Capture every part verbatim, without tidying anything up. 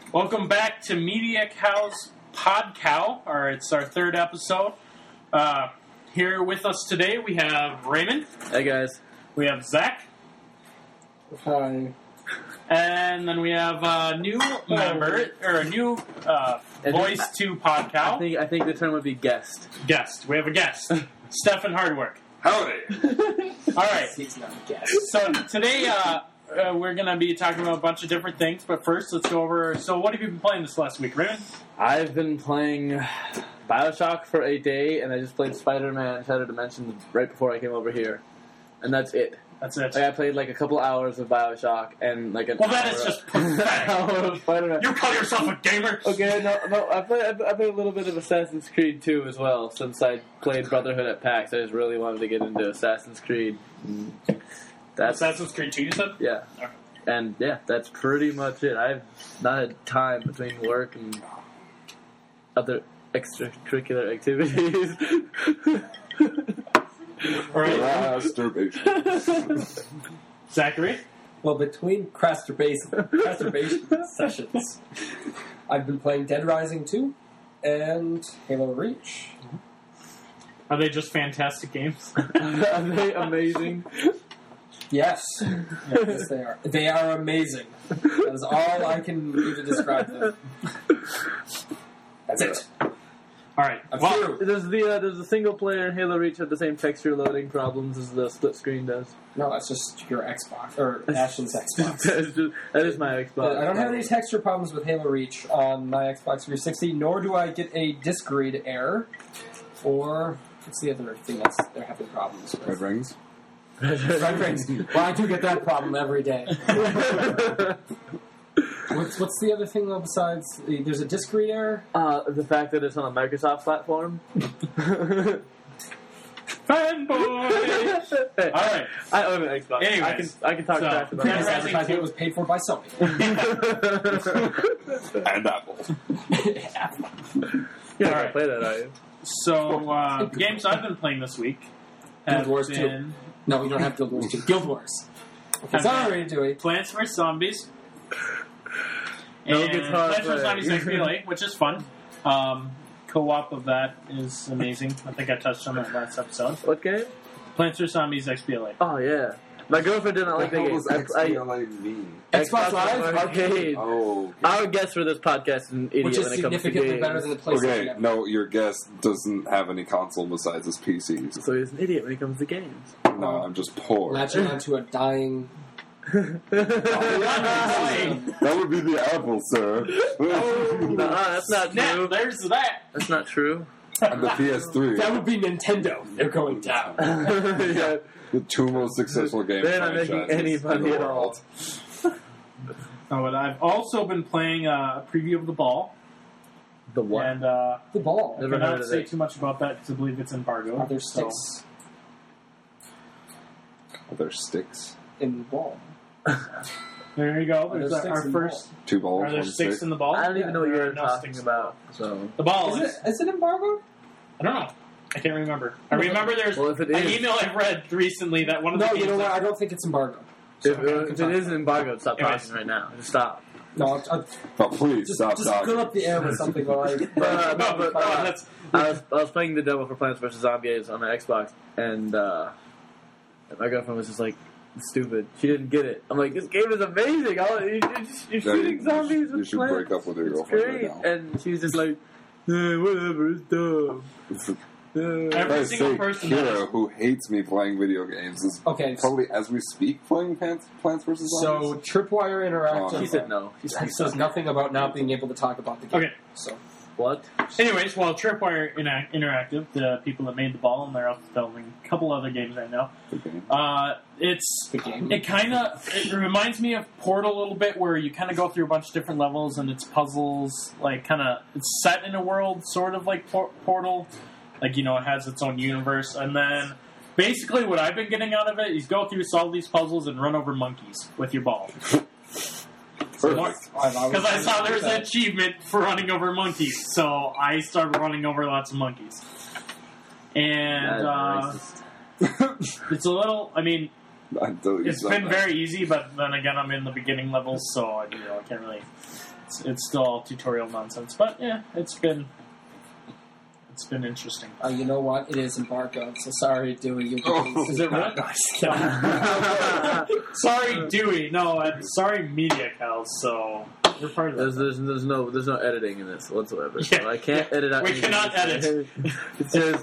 Welcome back to Media Cow's Podcow, or it's our third episode. Uh, here with us today we have Raymond. Hey guys. We have Zach. Hi. And then we have a new member, or a new uh, voice to Podcow. I think I think the term would be guest. Guest. We have a guest. Stefan Hardwork. Howdy. All right. He's not a guest. So today uh, uh, we're going to be talking about a bunch of different things, but first let's go over... So what have you been playing this last week, Raymond? I've been playing Bioshock for a day, and I just played Spider-Man Shattered Dimensions right before I came over here. And that's it. That's it. Like, I played like a couple hours of Bioshock and like an Well, that hour is just of, pathetic. hour of Spider-Man. You call yourself a gamer? Okay, no, no, I played, I played a little bit of Assassin's Creed too as well. Since I played Brotherhood at PAX, I just really wanted to get into Assassin's Creed. And that's Assassin's Creed two, you said? yeah, Okay. and yeah, that's pretty much it. I've not had time between work and other extracurricular activities. All right. Masturbation. Zachary? Well, between crasturbation, crasturbation sessions, I've been playing Dead Rising two and Halo Reach. Are they just fantastic games? Are they amazing? Yes. Yes, they are. They are amazing. That is all I can do to describe them. That's it. All right. I'm Well, through. Does the uh, does the single player Halo Reach have the same texture loading problems as the split screen does? No, that's just your Xbox, or Ashton's Xbox. that, is just, that is my Xbox. I don't have any texture problems with Halo Reach on my Xbox three sixty, nor do I get a disk read error, or what's the other thing that's they're having problems with? Red rings. Red rings. Well, I do get that problem every day. What's, what's the other thing, though, besides... There's a disk read error? Uh, the fact that it's on a Microsoft platform. fanboy! Hey, All right. I own an Xbox. Anyways, I can I can talk so, trash about Dead Previous Rising it. advertisement two. was paid for by Sony. And Apple. You're not All right. gonna play that, are you? So, uh, the games I've been playing this week have Guild Wars two. been No, we don't have Guild Wars two. Guild Wars. Okay, sorry, Dewey. Plants vs. Zombies. No and guitar Plants vs. play. Zombies X B L A, which is fun. Um, co-op of that is amazing. I think I touched on that last episode. What game? Plants vs. Zombies X B L A. Oh yeah. My girlfriend didn't like the What game. does I, X I, B L A mean? Xbox Live Arcade. Oh. Our guess for this podcast is an idiot Which is when it comes to significantly games. better than the PlayStation. Okay, Network. no, your guest doesn't have any console besides his P Cs. So he's an idiot when it comes to games. No, I'm just poor. Latching onto a dying... That would be the Apple, sir. No, that's not Now, true. there's that. That's not true. And the P S three. That would be Nintendo. They're going down. Yeah. The two most successful game They're not making franchises any in money the at all. world. Oh, but I've also been playing uh, a preview of The Ball. The what? And uh, The ball. I Never heard cannot of say it. too much about that because I believe it's embargoed. Are there so- sticks Are there sticks? in the ball? There you go. Are There's there our sticks in first. Two balls, Are there one sticks stick? in the ball? I don't even know what There you're are no talking sticks. about. So, The ball Is is. it, is it embargoed? I don't know. I can't remember. I remember there's well, if it an is, email I read recently that one of the No, games. you know what? that- I don't think it's embargoed. if, So, uh, if it is embargoed, stop Anyways. talking right now. Just stop. No, I'll, I'll, Oh, please just, stop just talking. fill up the air with something while I... Uh, no, no, but no, uh, that's I was I was playing the demo for Plants vs Zombies on my Xbox, and uh, my girlfriend was just like, "Stupid." She didn't get it. I'm like, "This game is amazing. All, you, you're, just, you're Yeah, shooting you- zombies you with should plants. break up with your It's girlfriend right great." now. And she's just like, eh, "Whatever, it's dumb." Uh, Every Christ's single sake, person that Kira, is- who hates me playing video games, is Okay, so, probably, as we speak, playing Plants, Plants vs. so Zombies. Tripwire Interactive Oh. she said no. She said says nothing about not being able to talk about the game. Okay. So, what? Anyways, well, Tripwire Interac- Interactive, the people that made the ball, and they're also developing a couple other games right now. Okay. Uh, it's the game. it kind of it reminds me of Portal a little bit, where you kind of go through a bunch of different levels and it's puzzles. Like kind of it's set in a world sort of like Por- Portal, like you know it has its own universe, and then basically what I've been getting out of it is go through, solve these puzzles, and run over monkeys with your ball. Perfect. Because I saw there was an achievement for running over monkeys, so I started running over lots of monkeys. And uh, it's a little, I mean, I don't use it's that been now. very easy, but then again, I'm in the beginning levels, so you know, I can't really It's, it's still all tutorial nonsense, but yeah, it's been it's been interesting. Uh, you know what? It is embargoed, so sorry, Dewey. You Oh. Is it really? Sorry, Dewey. No, I'm sorry, Media Cows. So you're part of There's, that. there's, there's no there's no editing in this whatsoever. Yeah. So I can't edit out. We anything. cannot edit. It says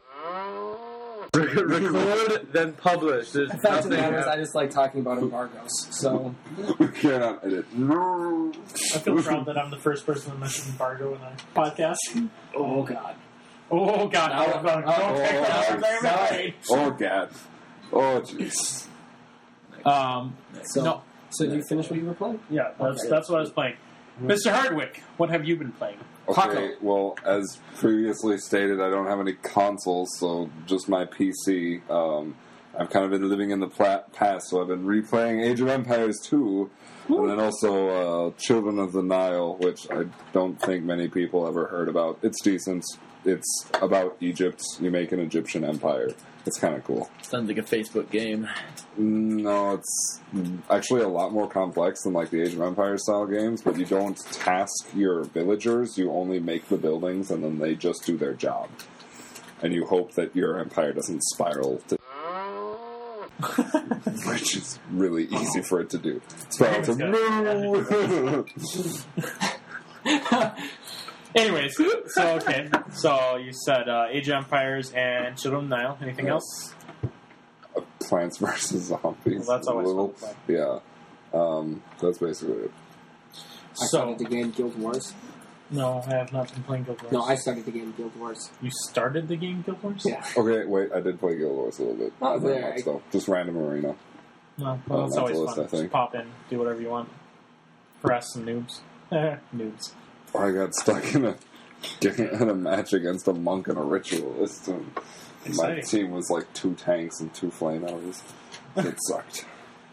record then publish. There's The fact of the nothing. matter is, I just like talking about embargoes. So We cannot edit. No. I feel proud that I'm the first person to mention embargo in a podcast. oh god, Oh God! Now- Don't, don't, oh, don't take oh, that oh, out there, sorry. Oh, God. Oh, jeez. Um, so no, so did you finish what you were playing? yeah, that's Okay. that's what I was playing. Mister Hardwick, what have you been playing? Okay, Paco. well, as previously stated, I don't have any consoles, so just my P C. Um, I've kind of been living in the pla- past, so I've been replaying Age of Empires two, and then also uh, Children of the Nile, which I don't think many people ever heard about. It's decent. It's about Egypt. You make an Egyptian empire. It's kind of cool. Sounds like a Facebook game. No, it's actually a lot more complex than like the Age of Empires style games, but you don't task your villagers, you only make the buildings and then they just do their job. And you hope that your empire doesn't spiral to which is really easy for it to do. Spiral to Anyways, so okay, so you said uh, Age of Empires and Children of the Nile. Anything else? Plants versus Zombies. Well, that's always a little, fun to yeah. Um, that's basically it. I So started the game Guild Wars. no, I have not been playing Guild Wars. No, I started the game Guild Wars. You started the game Guild Wars? Yeah. Okay, wait, I did play Guild Wars a little bit. Oh, Not very there. much, though. Just random arena. No, well, Oh, that's that's always a list, fun. I think. Just pop in, do whatever you want. Harass some noobs. noobs. I got stuck in a in a match against a monk and a ritualist, and my Exciting. team was like two tanks and two flame arrows. It sucked.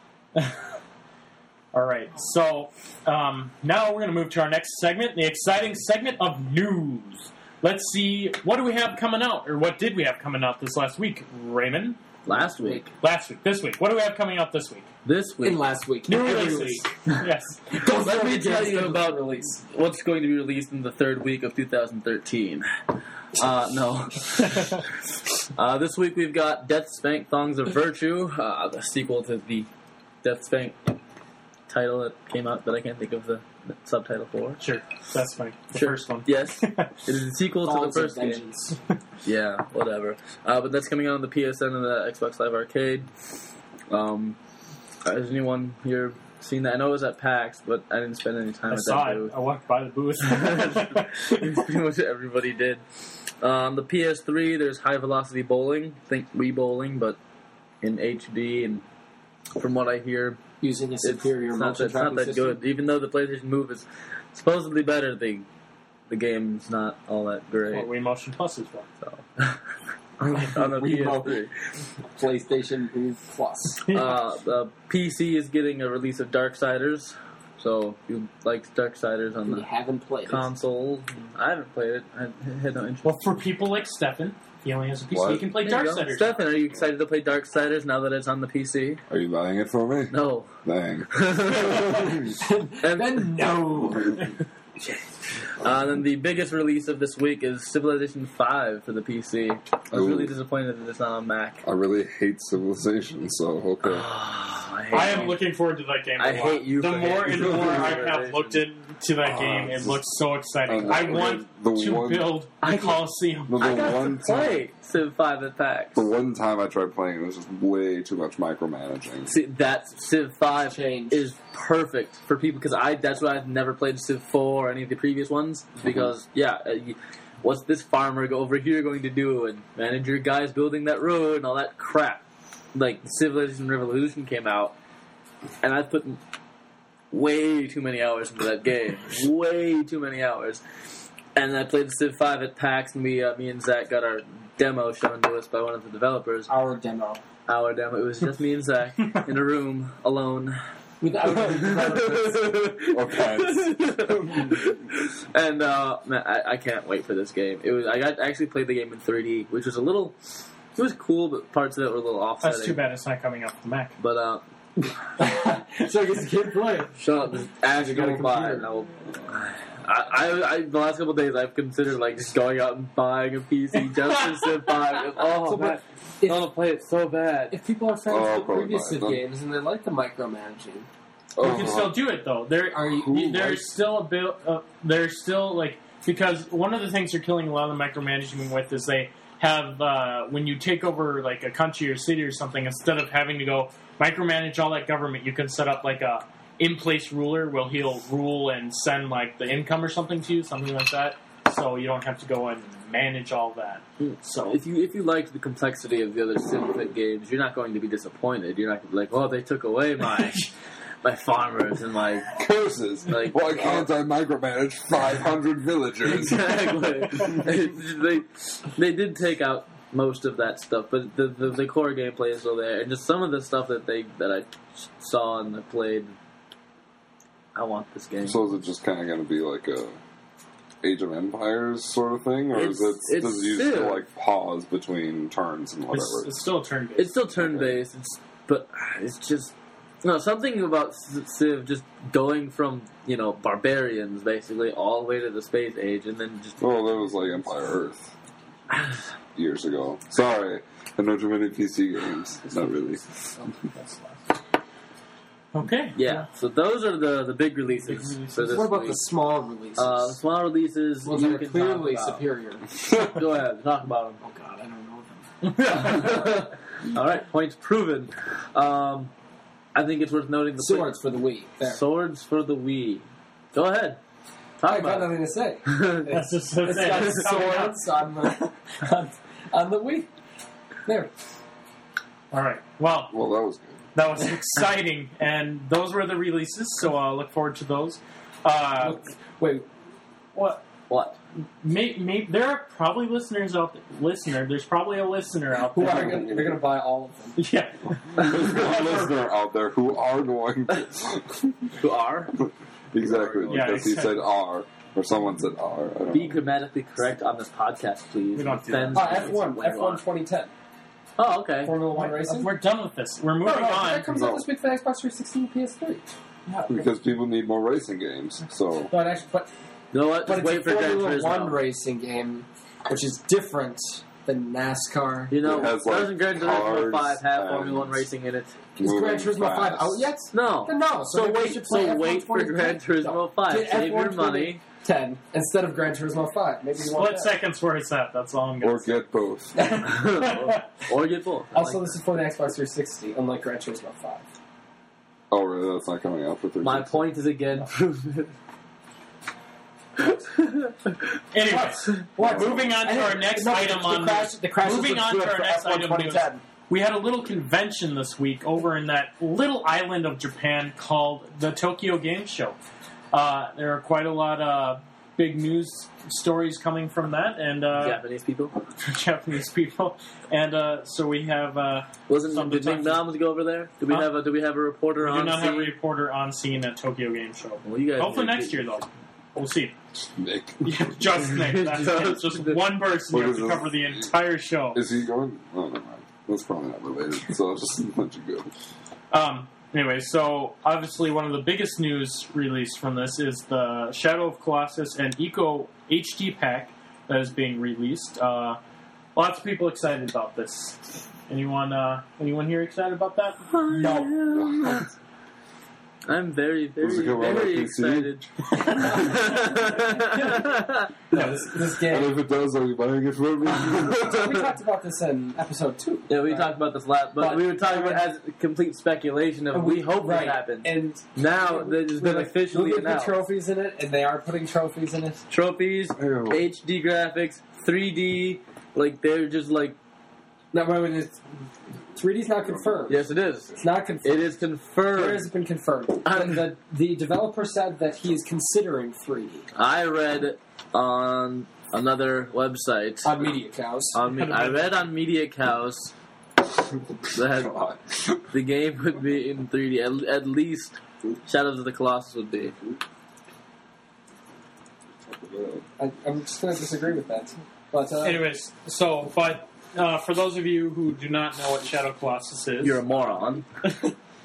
All right, so um, now we're going to move to our next segment, the exciting segment of news. Let's see, what do we have coming out, or what did we have coming out this last week, Raymond? Last week. Last week, this week. What do we have coming out this week? This week. In last week. New Every releases. week. Yes. Don't Let me forget tell it's you gonna about release. what's going to be released in the third week of two thousand thirteen. Uh, no. uh, this week we've got Death Spank Thongs of Virtue, uh, the sequel to the Death Spank title that came out that I can't think of the subtitle for. Sure, that's funny. The Sure. first one. Yes. It is a sequel to Thongs the of first game. Vengeance. Yeah, whatever. Uh, but that's coming out on the P S N and the Xbox Live Arcade. Um, has anyone here seen that? I know it was at PAX, but I didn't spend any time I at saw that it. booth. I walked by the booth. Pretty much everybody did. On the P S three, there's High Velocity Bowling. Think Wii Bowling, but in H D. And from what I hear, Using a it's, superior it's not, motion it's not tracking that system. good. Even though the PlayStation Move is supposedly better, the the game's not all that great. What Wii Motion Plus is for. So. on the Wii P S three. PlayStation Move Plus. Uh, the P C is getting a release of Darksiders, so if you like Darksiders on We the haven't played it. console, I haven't played it. I had no interest. Well, for people like Stefan, he only has a P C. What? He can play There you go. Darksiders. Stefan, are you excited to play Darksiders now that it's on the P C? Are you buying it for me? No. Dang. and Then no. uh, then the biggest release of this week is Civilization five for the P C. I was Ooh. really disappointed that it's not on Mac. I really hate Civilization, so okay. I, hate I am it. looking forward to that game. a I lot. hate you The for more hating and more I Civilization. have looked into that Oh, game, it just- looks so exciting. Uh, I okay, want the to one- build I- the Coliseum. The, the I got one to time, play Civ five at PAX. the one time I tried playing it was just way too much micromanaging. See, that Civ five Change. is perfect for people because I that's why I've never played Civ four or any of the previous ones because yeah, uh, you, what's this farmer go over here going to do and manage your guys building that road and all that crap. Like Civilization Revolution came out and I put way too many hours into that game, way too many hours. And I played Civ five at PAX and we uh, me and Zach got our demo shown to us by one of the developers. Our demo. Our demo. It was just me and Zach in a room alone. Without Or pets. and uh, man, I, I can't wait for this game. It was I got, I actually played the game in three D, which was a little. It was cool, but parts of it were a little offsetting. That's too bad it's not coming out for the Mac. But uh, So I guess you can't play. Shut up. Just Ash You got a going by. computer. And I will, I, I, I, the last couple of days, I've considered like just going out and buying a P C just to sit by. Because, oh So, man, but I if, want to play it so bad. if people are fans Oh, of the probably previous not. Civ Then- games and they like the micromanaging, Oh, You can still do it though. There, Are you- you- Who there's likes- still a bit. Uh, there's still like because one of the things they're killing a lot of the micromanagement with is they have uh, when you take over like a country or city or something, instead of having to go micromanage all that government, you can set up like a in-place ruler where he'll rule and send like the income or something to you, something like that. So you don't have to go and manage all that. So If you if you liked the complexity of the other SimFit games, you're not going to be disappointed. You're not going to be like, oh, they took away my my farmers and my curses. Like, Why can't I micromanage five hundred villagers? exactly. they they did take out most of that stuff, but the, the the core gameplay is still there, and just some of the stuff that they that I saw and I played. I want this game. So is it just kind of going to be like a Age of Empires sort of thing, or It's- is it it's does it use Civ. to like pause between turns and it's, whatever? it's still a turn based. It's still turn based, it's, but it's just no something about Civ just going from you know barbarians basically all the way to the space age, and then just Well, that was like Empire Earth years ago. Sorry, I know too many P C games. Not really. Okay. yeah. So those are the the big releases, Big releases. for this what about week. the small releases? Uh, small releases ones you that are can clearly talk about. superior. Go ahead, talk about Oh god, I don't know them. them. All right, points proven. Um, I think it's worth noting the Swords for the Wii. There. Swords for the Wii. Go ahead, talk I got about nothing to say. it. That's just that's It's got it. It's coming up. swords on the on, on the Wii. There. All right. Well, Well, that was good. that was exciting, and those were the releases. So uh, look forward to those. Uh, Look, wait, what? What? May, may, there are probably listeners out there. Listener, there's probably a listener out who there. are gonna, they're going to buy all of them? Yeah. There's one listener out there who are going to. Who are? Exactly, Yeah, because he exactly. said R, or someone said R. I don't Be know. grammatically correct on this podcast, please. We don't do that. Offends Ah, me F one, when you F one want. twenty ten. Oh, okay. Formula One racing. We're done with this. We're No, moving no, on. that comes No. out this week for the Xbox three sixty and P S three. Because people need more racing games, so. But actually, but, You know what? but Just it's wait a for Gran Formula One Turismo. racing game, which is different than NASCAR. You know, It has, like, doesn't Gran Turismo cars five have and- Formula One racing in it? Is Gran moving Turismo five fast. out yet? No. Then no. So maybe we wait, should play so F one wait for twenty Gran Turismo five. Get Save F one your money. ten instead of Gran Turismo five. Maybe you want Split that. seconds where it's at. That's all I'm going Or to say. get both. or get both. Also, this is for the Xbox three sixty, unlike Gran Turismo five. Oh, really? That's not coming out for three My sixty. point is again proven. Anyways, What? moving on to Anyway, our next no, item the on crash, the crash moving was on good to our for next F one item twenty news. ten. We had a little convention this week over in that little island of Japan called the Tokyo Game Show. Uh, there are quite a lot of big news stories coming from that, and uh, Japanese people. Japanese people. And uh, so we have. Uh, Wasn't Something did to Nick talk- Noms go over there? Do we Huh? have a do we have a reporter we on do not scene? have a reporter on scene at Tokyo Game Show. Well, you guys Hopefully did- next year, though. We'll see. Nick. Yeah, just Nick. That's Just it. Just Nick. one person. What You have is to this? cover the entire show. Is he going? Oh, never mind. That's probably not related, so I'll just let you go. Um, anyway, so obviously one of the biggest news released from this is the Shadow of Colossus and Eco H D pack that is being released. Uh, lots of people excited about this. Anyone? Uh, anyone here excited about that? No. I'm very, Does it very, come out on very P C? excited. No, this, this And game. if it does, are you buying it for me? We talked about this in episode two. Yeah, we right? talked about this last, but, But- we were talking about it as complete speculation of we hope right. it happens. And Now that it's been like, officially look at the announced. trophies in it, and they are putting trophies in it. Trophies, Ew. H D graphics, three D, like they're just like No, wait, wait, it's, three D's not confirmed. yes, it is. It's not confirmed. It is confirmed. Where has it been confirmed? the, the, the developer said that he is considering three D I read on another website. on Media Cows. On me, I read on Media Cows that God. the game would be in three D. At, at least Shadows of the Colossus would be. I, I'm just going to disagree with that. But uh, Anyways, so but uh, for those of you who do not know what Shadow Colossus is, You're a moron.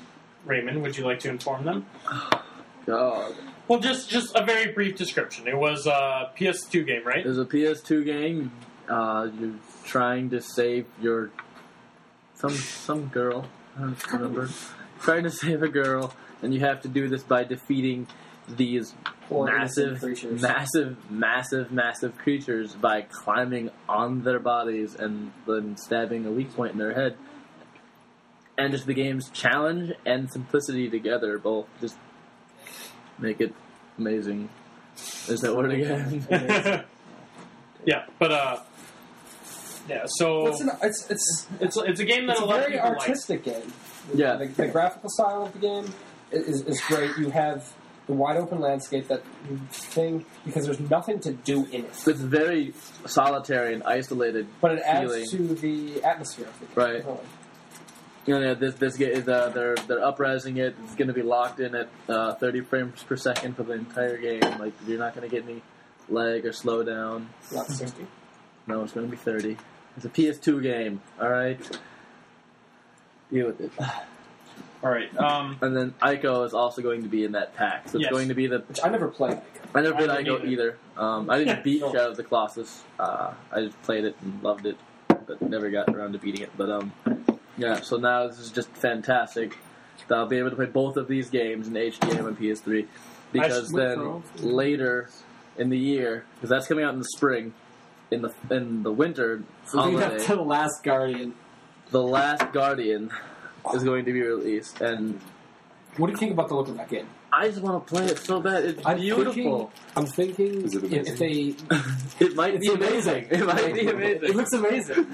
Raymond, would you like to inform them? God. Well, just just a very brief description. It was a P S two game, right? There's a P S two game. Uh, you're trying to save your some some girl. I don't remember. Trying to save a girl, and you have to do this by defeating these Poor massive, innocent creatures. massive, massive, massive creatures by climbing on their bodies and then stabbing a weak point in their head. And just the game's challenge and simplicity together both just make it amazing. Is that word again? Yeah, but uh, yeah. So It's, an, it's, it's, it's it's a game that it's a a lot of very people like. artistic game. Yeah. The, the graphical style of the game is, is great. You have the wide open landscape, that thing, because there's nothing to do in it. It's very solitary and isolated. But it adds feeling. to the atmosphere of the game. Right. Really. You know, this this game is uh, they're they're uprising it. It's going to be locked in at uh, thirty frames per second for the entire game. Like you're not going to get any lag or slow down. Not sixty. No, it's going to be thirty. It's a P S two game. All right, deal with it. All right. Um, And then Ico is also going to be in that pack. So it's Yes. going to be the. Which I never played. I never I played didn't Ico either. Um, I didn't beat No. Shadow of the Colossus. Uh, I just played it and loved it, but never got around to beating it. But um, yeah. So now this is just fantastic. That I'll be able to play both of these games in H D M and P S three because I then should- later in the year, because that's coming out in the spring, in the in the winter So we holiday, have to The Last Guardian. The Last Guardian is going to be released, and What do you think about the look of that game? I just want to play it so bad. It's I'm beautiful. Thinking, I'm thinking Is it if, amazing? if they... It might It's be amazing. It might be amazing. It looks amazing.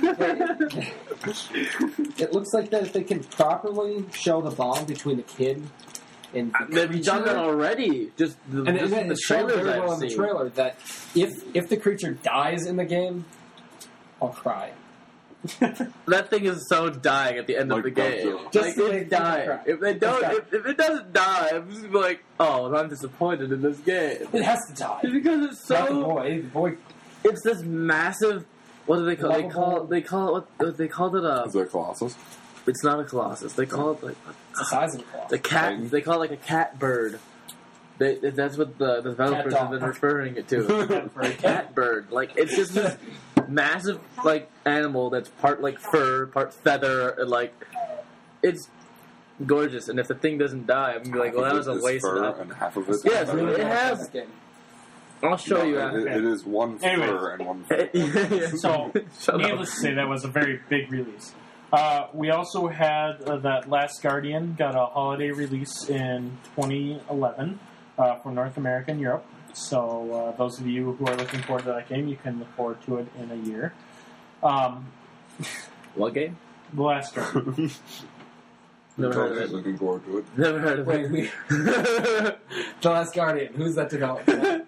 It looks like that if they can properly show the bond between the kid and the They've done that creature- already. Just the, And, just and the it showed trailers very well I've in the seen. trailer that if if the creature dies in the game, I'll cry. That thing is so dying at the end Like of the game. Godzilla. Just like to it's make people dying. cry. If they don't, It's if, if it doesn't die, I'm just gonna be like, oh, I'm disappointed in this game. It has to die. It's because it's Not the so. boy. The boy. It's this massive. What do they call? They Lovable- call. They call it. What they called it a. Is that Colossus? It's not a colossus. They call it like It's the size of a claw. the cat. Titan. They call it like a cat bird. They, that's what the, the developers Cat have been dog. referring it to. A cat bird. Like it's just this massive like animal that's part like fur, part feather, and like it's gorgeous. And if the thing doesn't die, I'm gonna be like, well, that was a It's waste of fur that. and half of it. Yes, feather. it has- That game. I'll show No, you it- after. it is one Anyways. fur and one fur. Yeah. So, Shut up. needless to say, that was a very big release. Uh, we also had uh, that Last Guardian got a holiday release in twenty eleven uh, for North America and Europe. So uh, those of you who are looking forward to that game, you can look forward to it in a year. Um, What game? the Last Guardian. Never heard of Totally it. looking forward to it. Never heard of Wait, it. we, The Last Guardian. Who's that developer?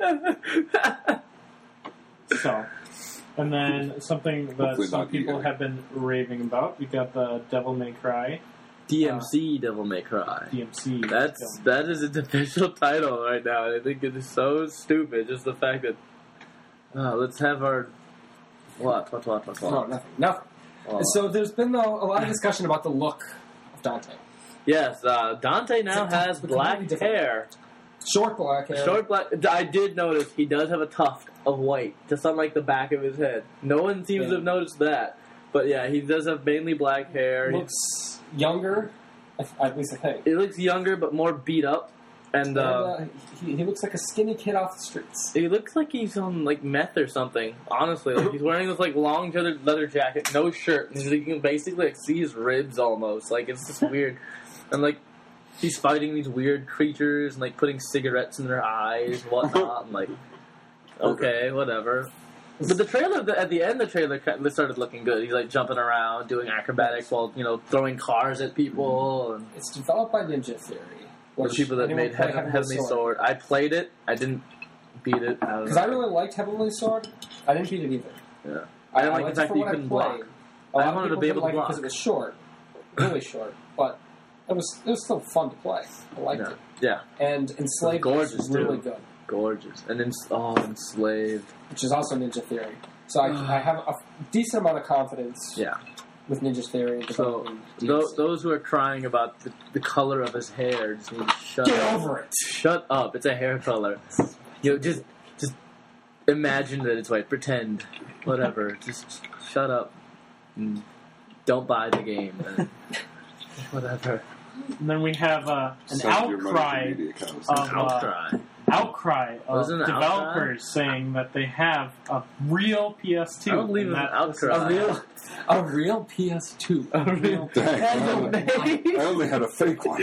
So, and then something that Hopefully some not people E A. have been raving about. We got the Devil May Cry D M C Devil May Cry. D M C. That's film. that is its official title right now. I think it is so stupid. Just the fact that uh, let's have our what what what what No, what. nothing. Nothing. Oh. So there's been though, a lot of discussion about the look of Dante. Yes, uh, Dante now It's a- has it's a black completely different- hair. Short black hair. Short black. I did notice he does have a tuft of white, just on like the back of his head. No one seems Yeah. to have noticed that, but yeah, he does have mainly black hair. He- Looks younger, at least I think. He looks younger, but more beat up, and And, uh, uh, he, he looks like a skinny kid off the streets. he looks like he's on like meth or something. Honestly, like he's wearing this like long leather leather jacket, no shirt, and you can basically like see his ribs almost. Like it's just weird, and like he's fighting these weird creatures and like putting cigarettes in their eyes and whatnot. And like, okay, whatever. But the trailer the, at the end, the trailer kind of started looking good. He's like jumping around, doing acrobatics while you know throwing cars at people and. It's developed by Ninja Theory. The which people that anyone made play Heavenly, Heavenly Sword. I played it. I didn't beat it. Because I really liked Heavenly Sword. I didn't beat it either. Yeah. I didn't like liked the it fact for that you what I couldn't played. block. A lot I of wanted to people be didn't able to like it because it was short, really short. But it was it was still fun to play. I liked Yeah. it. Yeah, And Enslaved gorgeous, was really too. good, gorgeous. And then, oh, Enslaved. which is also Ninja Theory. So I, I have a decent amount of confidence Yeah. with Ninja Theory. So developing tho- D L C. those who are crying about the, the color of his hair just need to shut Get up. over it. Shut up! It's a hair color. You know, just just imagine that it's white. Pretend, whatever. just shut up. And don't buy the game. And whatever. And then we have uh, an Send your money to outcry media cows. of uh, Outcry. outcry of Wasn't it developers saying that they have a real P S two. I don't believe and it was that an was- outcry. A real, a real P S two. A real Dang, I Hell, only, man. I only had a fake one.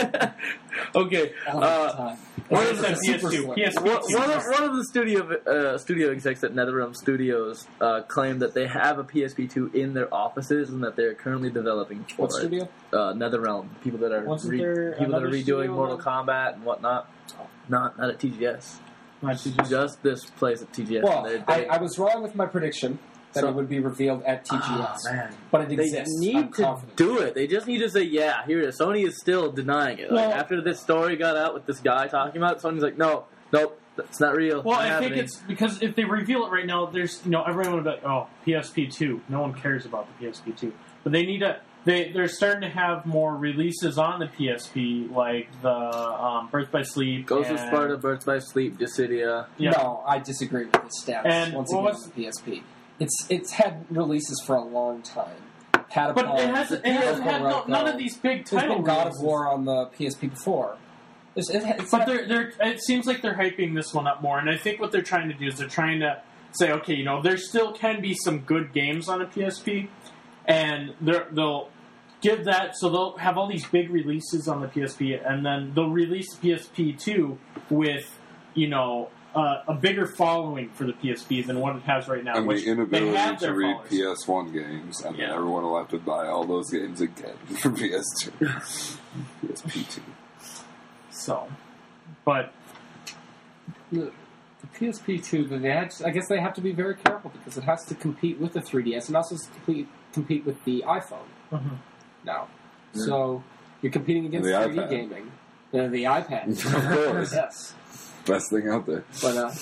Okay. all the Uh, time. One It's of the a P S super two. slim. P S P One, two. one of, one of the studio uh, studio execs at NetherRealm Studios uh, claimed that they have a P S P two in their offices and that they're currently developing for What it. studio? Uh, NetherRealm, people that are Wasn't re- there people that are another redoing studio? Mortal Kombat and whatnot. Not not at T G S. Not to just- Just this place at T G S. Well, They- I, they- I was wrong with my prediction that So- it would be revealed at T G S. Ah, man. But it They exists. need I'm to confident. do it. They just need to say, "Yeah, here it is." Sony is still denying it. Like Well- after this story got out with this guy talking about it, Sony's like, "No, nope, that's not real." Well, not I think happening." it's because if they reveal it right now, there's you know everyone would be like, oh, P S P two. No one cares about the P S P two, but they need to. They they're starting to have more releases on the P S P, like the um, Birth by Sleep, Ghost of and- Sparta, Birth by Sleep, Dissidia. Yeah. No, I disagree with this status. And once what again, was- on the P S P, it's it's had releases for a long time. Patapon, But it hasn't. It hasn't had no, Roku. none of these big There's title been God of releases. War on the P S P before. It's, it, it's But had- they're, they're, it seems like they're hyping this one up more, and I think what they're trying to do is they're trying to say, okay, you know, there still can be some good games on a P S P, and they're, they'll give that, so they'll have all these big releases on the P S P, and then they'll release the P S P two with, you know, uh, a bigger following for the P S P than what it has right now. And which the inability they have to their read followers. P S one games, and then Yeah. everyone will have to buy all those games again for P S two. P S P two. So, but the, the P S P two. They had, I guess they have to be very careful because it has to compete with the three D S and also compete compete with the iPhone mhm. now. Yeah. So you're competing against The three D iPad. gaming. The, the iPad, Of course. yes. Best thing out there. But uh,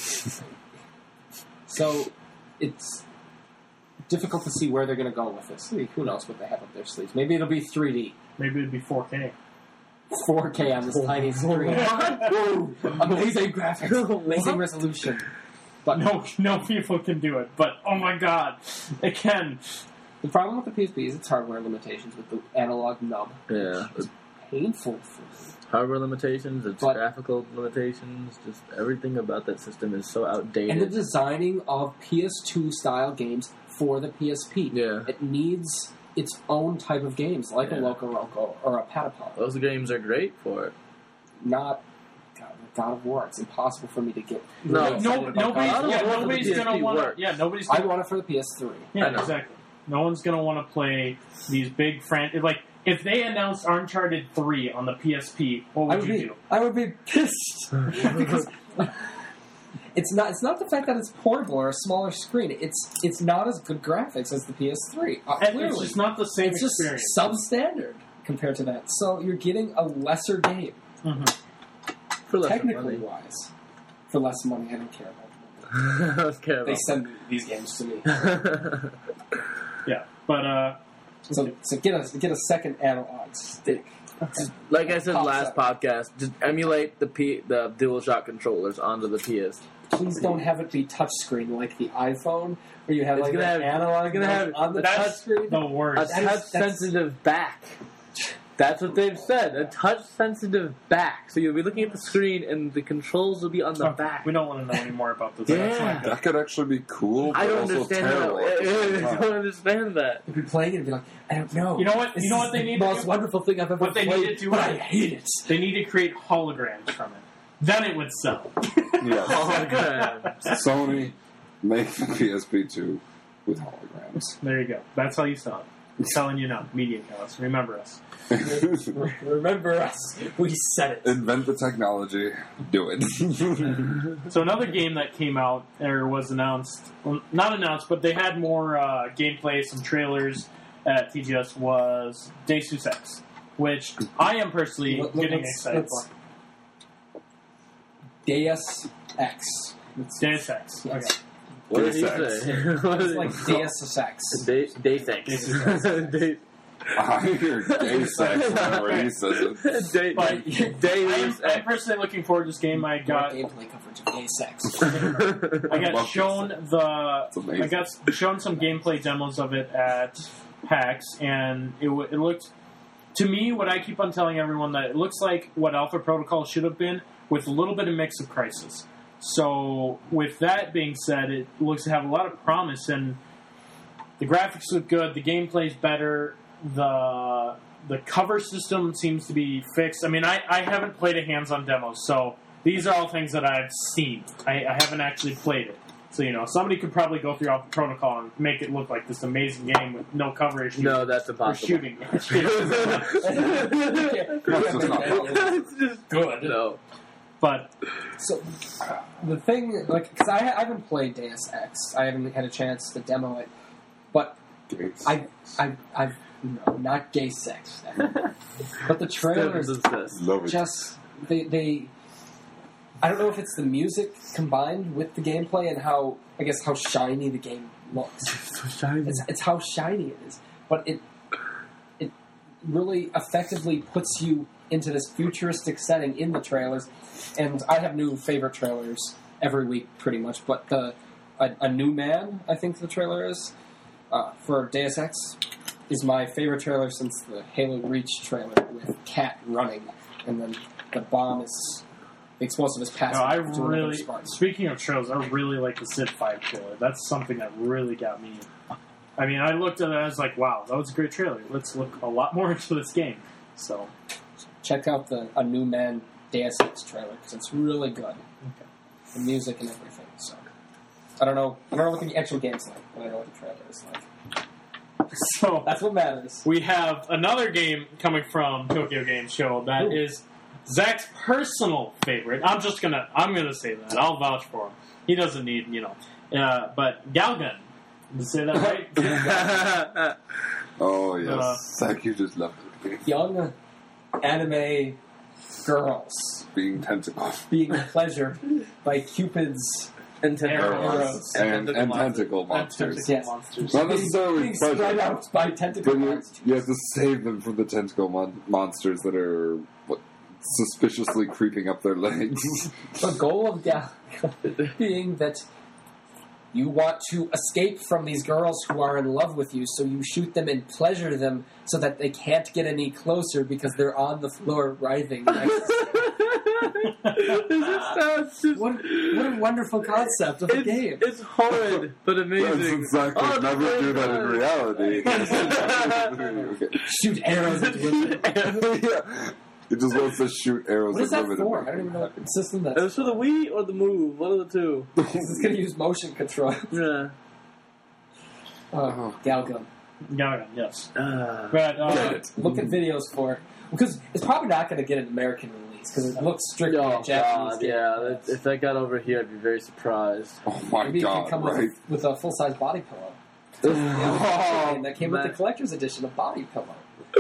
so it's difficult to see where they're going to go with this. Who knows what they have up their sleeves? Maybe it'll be three D, maybe it'd be four K. four K on this tiny screen. Woo! Amazing graphics, amazing resolution. But No, no people can do it, but oh my god, it can. the problem with the P S P is its hardware limitations with the analog nub. Yeah, It's painful for me. hardware limitations, its But- graphical limitations, just everything about that system is so outdated. And the designing of P S two style games for the P S P. Yeah. It needs its own type of games, like Yeah. a Loco Roco or a Patapon. Those games are great for it. Not God, God of War. It's impossible for me to get. No, really excited No, about nobody's, God of yeah, War. War for the nobody's P S P gonna want to. works. Yeah, nobody's. I Gonna, want it for the P S three. yeah, I know. exactly. No one's gonna want to play these big fran. Like if they announced Uncharted three on the P S P, what I would would you be, do? I would be pissed because it's not. It's not the fact that it's portable or a smaller screen. It's it's not as good graphics as the P S three. Uh, And clearly, it's just not the same it's just experience. substandard compared to that. So you're getting a lesser game, Mhm. For less technically money. wise, for less money. I don't care about it. I don't care They about send these games to me. that. Yeah, but uh, So, so get a get a second analog stick. Like I said Pops last up. podcast, just emulate the P, the DualShock controllers onto the P S. Please don't have it be touchscreen like the iPhone, where you have It's like gonna an have- analog it's gonna mouse have- on the that's touchscreen. the A worst. That is- touch sensitive back. That's what they've said. A touch sensitive back. So you'll be looking at the screen and the controls will be on the Oh, back. we don't want to know any more about this. Yeah. That's not good. That could actually be cool, but I don't also understand terrible. at the that. same I time. don't understand that. You'd be playing it and be like, I don't know. You know what? This You know is what they the need to most do? wonderful thing I've ever What they played, need to do but is- I hate it. They need to create holograms from it. Then it would sell. Yes. Hologram. Sony, make the P S P two with holograms. There you go. That's how you sell it. I'm telling you now. Media Chaos. Remember us. Remember us. We said it. Invent the technology. Do it. So another game that came out or was announced, well, not announced, but they had more uh, gameplay, some trailers at T G S was Deus Ex, which I am personally Let- let- getting let's- excited let's- for. Deus Ex. Deus Ex. Yes. Okay. What did he Deus Ex. say? What It's did like he- Deus Ex. Day, day sex. Day, I hear gay sex whenever he says it. day, But day I'm, is I'm personally looking forward to this game. I More got gameplay coverage of gay sex. I got love shown It's the amazing. I got shown some gameplay demos of it at PAX, and it w- it looked to me what I keep on telling everyone that it looks like what Alpha Protocol should have been with a little bit of mix of Crysis. So with that being said, it looks to have a lot of promise, and the graphics look good, the gameplay's better, the the cover system seems to be fixed. I mean, I, I haven't played a hands-on demo, so these are all things that I've seen. I, I haven't actually played it. So, you know, somebody could probably go through Alpha Protocol and make it look like this amazing game with no cover issue. No, that's or impossible. shooting. That's just not It's just Good. no. But So, uh, the thing, like, because I, I haven't played Deus Ex, I haven't had a chance to demo it, but I, I, I, no, not gay sex. But the trailers Love it. just, they, they, I don't know if it's the music combined with the gameplay and how, I guess, how shiny the game looks. So shiny. It's, it's how shiny it is, but it, it really effectively puts you into this futuristic setting in the trailers. And I have new favorite trailers every week, pretty much. But the a, a New Man, I think the trailer is uh, for Deus Ex, is my favorite trailer since the Halo Reach trailer with Cat running, and then the bomb is the explosive is passing. no, I to one of those really, Spartans. speaking of trailers, I really like the Civ five trailer. That's something that really got me. I mean, I looked at it, I was like, wow, that was a great trailer. Let's look a lot more into this game. So, Check out the a New Man Deus Ex trailer because it's really good. okay. The music and everything. So I don't know. I don't know what the actual game's like, but I know what the trailer is like. So, That's what matters. we have another game coming from Tokyo Game Show that Ooh. is Zach's personal favorite. I'm just gonna, I'm gonna say that. I'll vouch for him. He doesn't need, you know. Uh, but Galgun, did you say that right? Oh, yes. Uh, Zach, you just love it. Young anime girls Being tentacle. being pleasured by Cupid's and Arrows. arrows. And, and monsters. tentacle monsters. Tentacle Yes. monsters. Not being, necessarily being pleasure. spread out by tentacle But you, monsters. you have to save them from the tentacle mon- monsters that are what, suspiciously creeping up their legs. The goal of Gal being that you want to escape from these girls who are in love with you, so you shoot them and pleasure them so that they can't get any closer because they're on the floor writhing. Next. What, what a wonderful concept of a It's, game. it's horrid, but That's amazing. exactly. Oh, never very do that in good. reality. Okay. Shoot arrows into women. Yeah. It just wants to shoot arrows What is at that women. for? I don't even know what system It that's was for the Wii or the Move, one of the two. It's going to use motion control. Yeah. Oh, Galgun. Galgun, yes. Uh, But, uh, Get it. Look at videos for it. Because it's probably not going to get an American release because it looks strictly oh, a Japanese God, game. yeah. That, if that got over here, I'd be very surprised. Oh my Maybe it god! could come Right? with, with a full-size body pillow. Oh, And that came with man. the collector's edition of body pillow.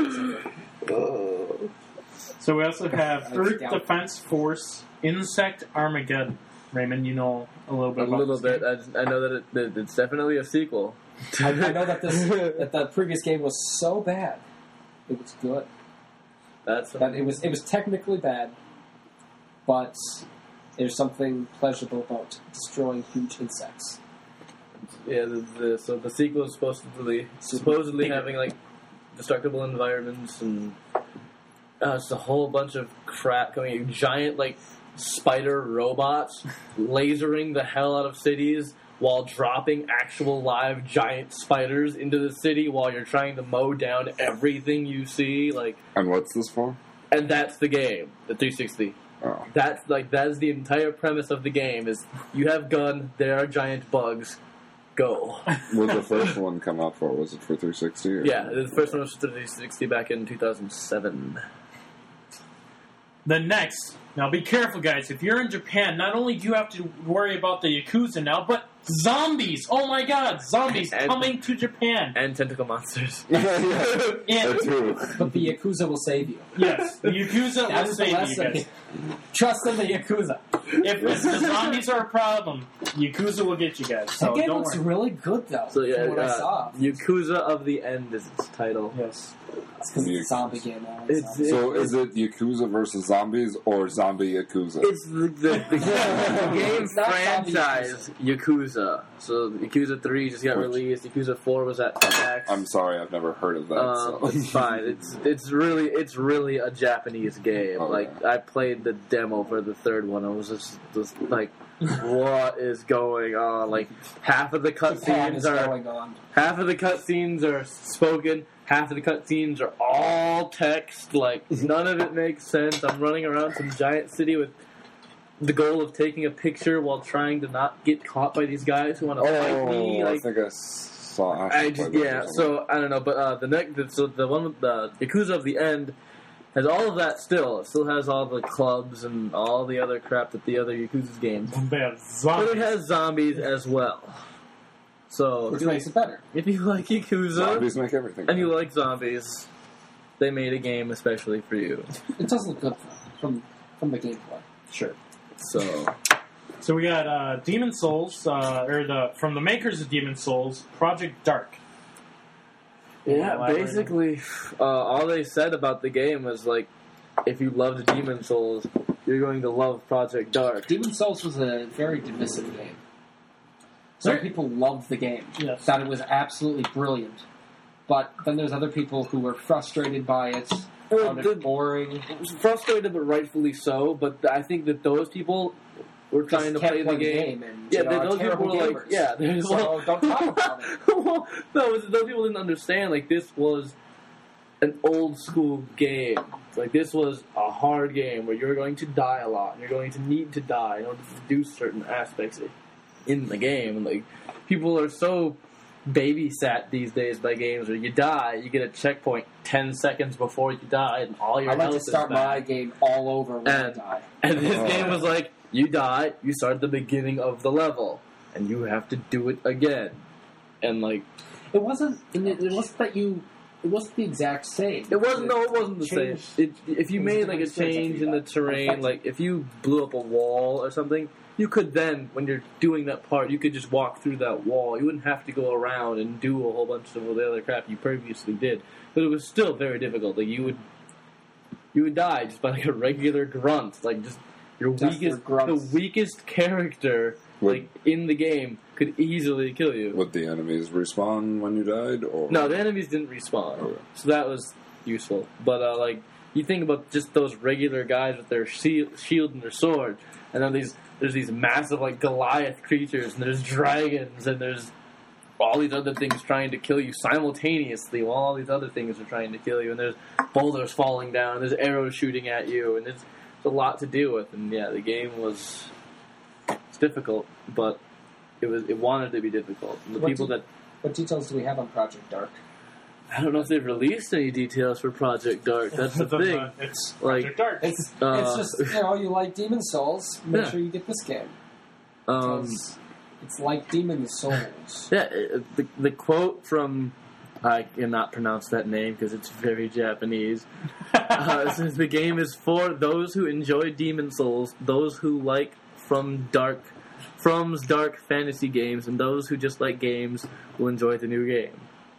Oh. so we also have I Earth doubt- Defense Force Insect Armageddon. Raymond, you know a little bit A about little this bit. I, I know that, it, that it's definitely a sequel. I, I know that this that the previous game was so bad, it was good. That's That it was it was technically bad, but there's something pleasurable about destroying huge insects. yeah. The, the, so the sequel is supposedly supposedly having like destructible environments and uh, just a whole bunch of crap coming. Giant like spider robots lasering the hell out of cities while dropping actual live giant spiders into the city while you're trying to mow down everything you see. Like, And what's this for? and that's the game, the three sixty. Oh, That's like that is the entire premise of the game. Is you have gun, there are giant bugs, go. what did the first one come out for? Was it for three sixty? Or? Yeah, the first one was for three sixty back in two thousand seven. The next, now be careful, guys. If you're in Japan, not only do you have to worry about the Yakuza now, but zombies. Oh my god, zombies And- coming to Japan. And tentacle monsters. yeah, And, that too. But the Yakuza will save you. yes, the Yakuza That will is the save you lesson. guys. Trust in the Yakuza. if, if the zombies are a problem, Yakuza will get you guys. So that game don't looks worry. really good, though, So yeah, from what I uh, saw. Yakuza of the End is its title. Yes. It's because it's a zombie game now. It's- so. So is it Yakuza versus zombies or zombie Yakuza? It's the, the, the, the game It's not zombie franchise Yakuza. So Yakuza three just got Which- released. Yakuza four was at PAX. I'm sorry, I've never heard of that. Uh, so. it's fine. It's it's really it's really a Japanese game. Oh, like yeah. I played the demo for the third one. I was just, just like, what is going on? Like half of the Japan is cutscenes are going on. half of the cutscenes are spoken. Half of the cutscenes are all text. Like none of it makes sense. I'm running around some giant city with the goal of taking a picture while trying to not get caught by these guys who want to fight me. Oh, I Like think I saw. I actually just played that yeah. or something. So I don't know, but uh, the next the, so the one with the Yakuza of the End has all of that still. It still has all the clubs and all the other crap that the other Yakuza games. They have But zombies. it has zombies as well. So Which if you, makes it better. if you like Yakuza zombies make everything. and you like zombies, they made a game especially for you. It does look good though, from from the gameplay. Sure. So So we got uh, Demon Souls, uh, or the from the makers of Demon Souls, Project Dark. yeah, Elaborate. basically, uh, all they said about the game was like, if you loved Demon Souls, you're going to love Project Dark. Demon Souls was a very divisive game. Some Right. people loved the game, Yes. thought it was absolutely brilliant. But then there's other people who were frustrated by it, Well, found the- it boring. Frustrated, but rightfully so. But I think that those people were trying to Just play can't the play game. and Yeah, you know, they- are those people terrible were like, gamers. yeah, they're- So well- don't talk about it. well, no, those people didn't understand. Like this was an old school game. Like this was a hard game where you're going to die a lot. And you're going to need to die in order to do certain aspects in the game. And like people are so babysat these days by games where you die, you get a checkpoint ten seconds before you die, and all your I like health to is start back. my game all over when And- I die. And this Oh. game was like, you die, you start at the beginning of the level, and you have to do it again. And like, It wasn't. It, it wasn't that you. It wasn't the exact same. it wasn't. No, it wasn't the same. changed- It, if you it was a made like a different experience, I change feel in the like. terrain, Effective. like if you blew up a wall or something, you could then, when you're doing that part, you could just walk through that wall. You wouldn't have to go around and do a whole bunch of the other crap you previously did. But it was still very difficult. Like you would, you would die just by like a regular grunt, like just. Your Just weakest, for grunts. the weakest character Would- like in the game could easily kill you. Would the enemies respawn when you died, or No, the enemies didn't respawn, Okay. so that was useful. But uh, like, you think about just those regular guys with their shield, shield and their sword, and then these there's these massive like Goliath creatures, and there's dragons, and there's all these other things trying to kill you simultaneously, while all these other things are trying to kill you, and there's boulders falling down, and there's arrows shooting at you, and it's, it's a lot to deal with. And yeah, the game was it's difficult, but it was it wanted to be difficult. And the What people did- that What details do we have on Project Dark? I don't know if they've released any details for Project Dark. That's the thing. It's Like- Project Dark. It's Uh, it's just you know you like Demon Souls, make Yeah. sure you get this game. Um, 'Cause it's like Demon Souls. yeah, it- the, the quote from I cannot pronounce that name because it's very Japanese. Uh, it says the game is for those who enjoy Demon Souls, those who like from dark, from's dark fantasy games, and those who just like games will enjoy the new game.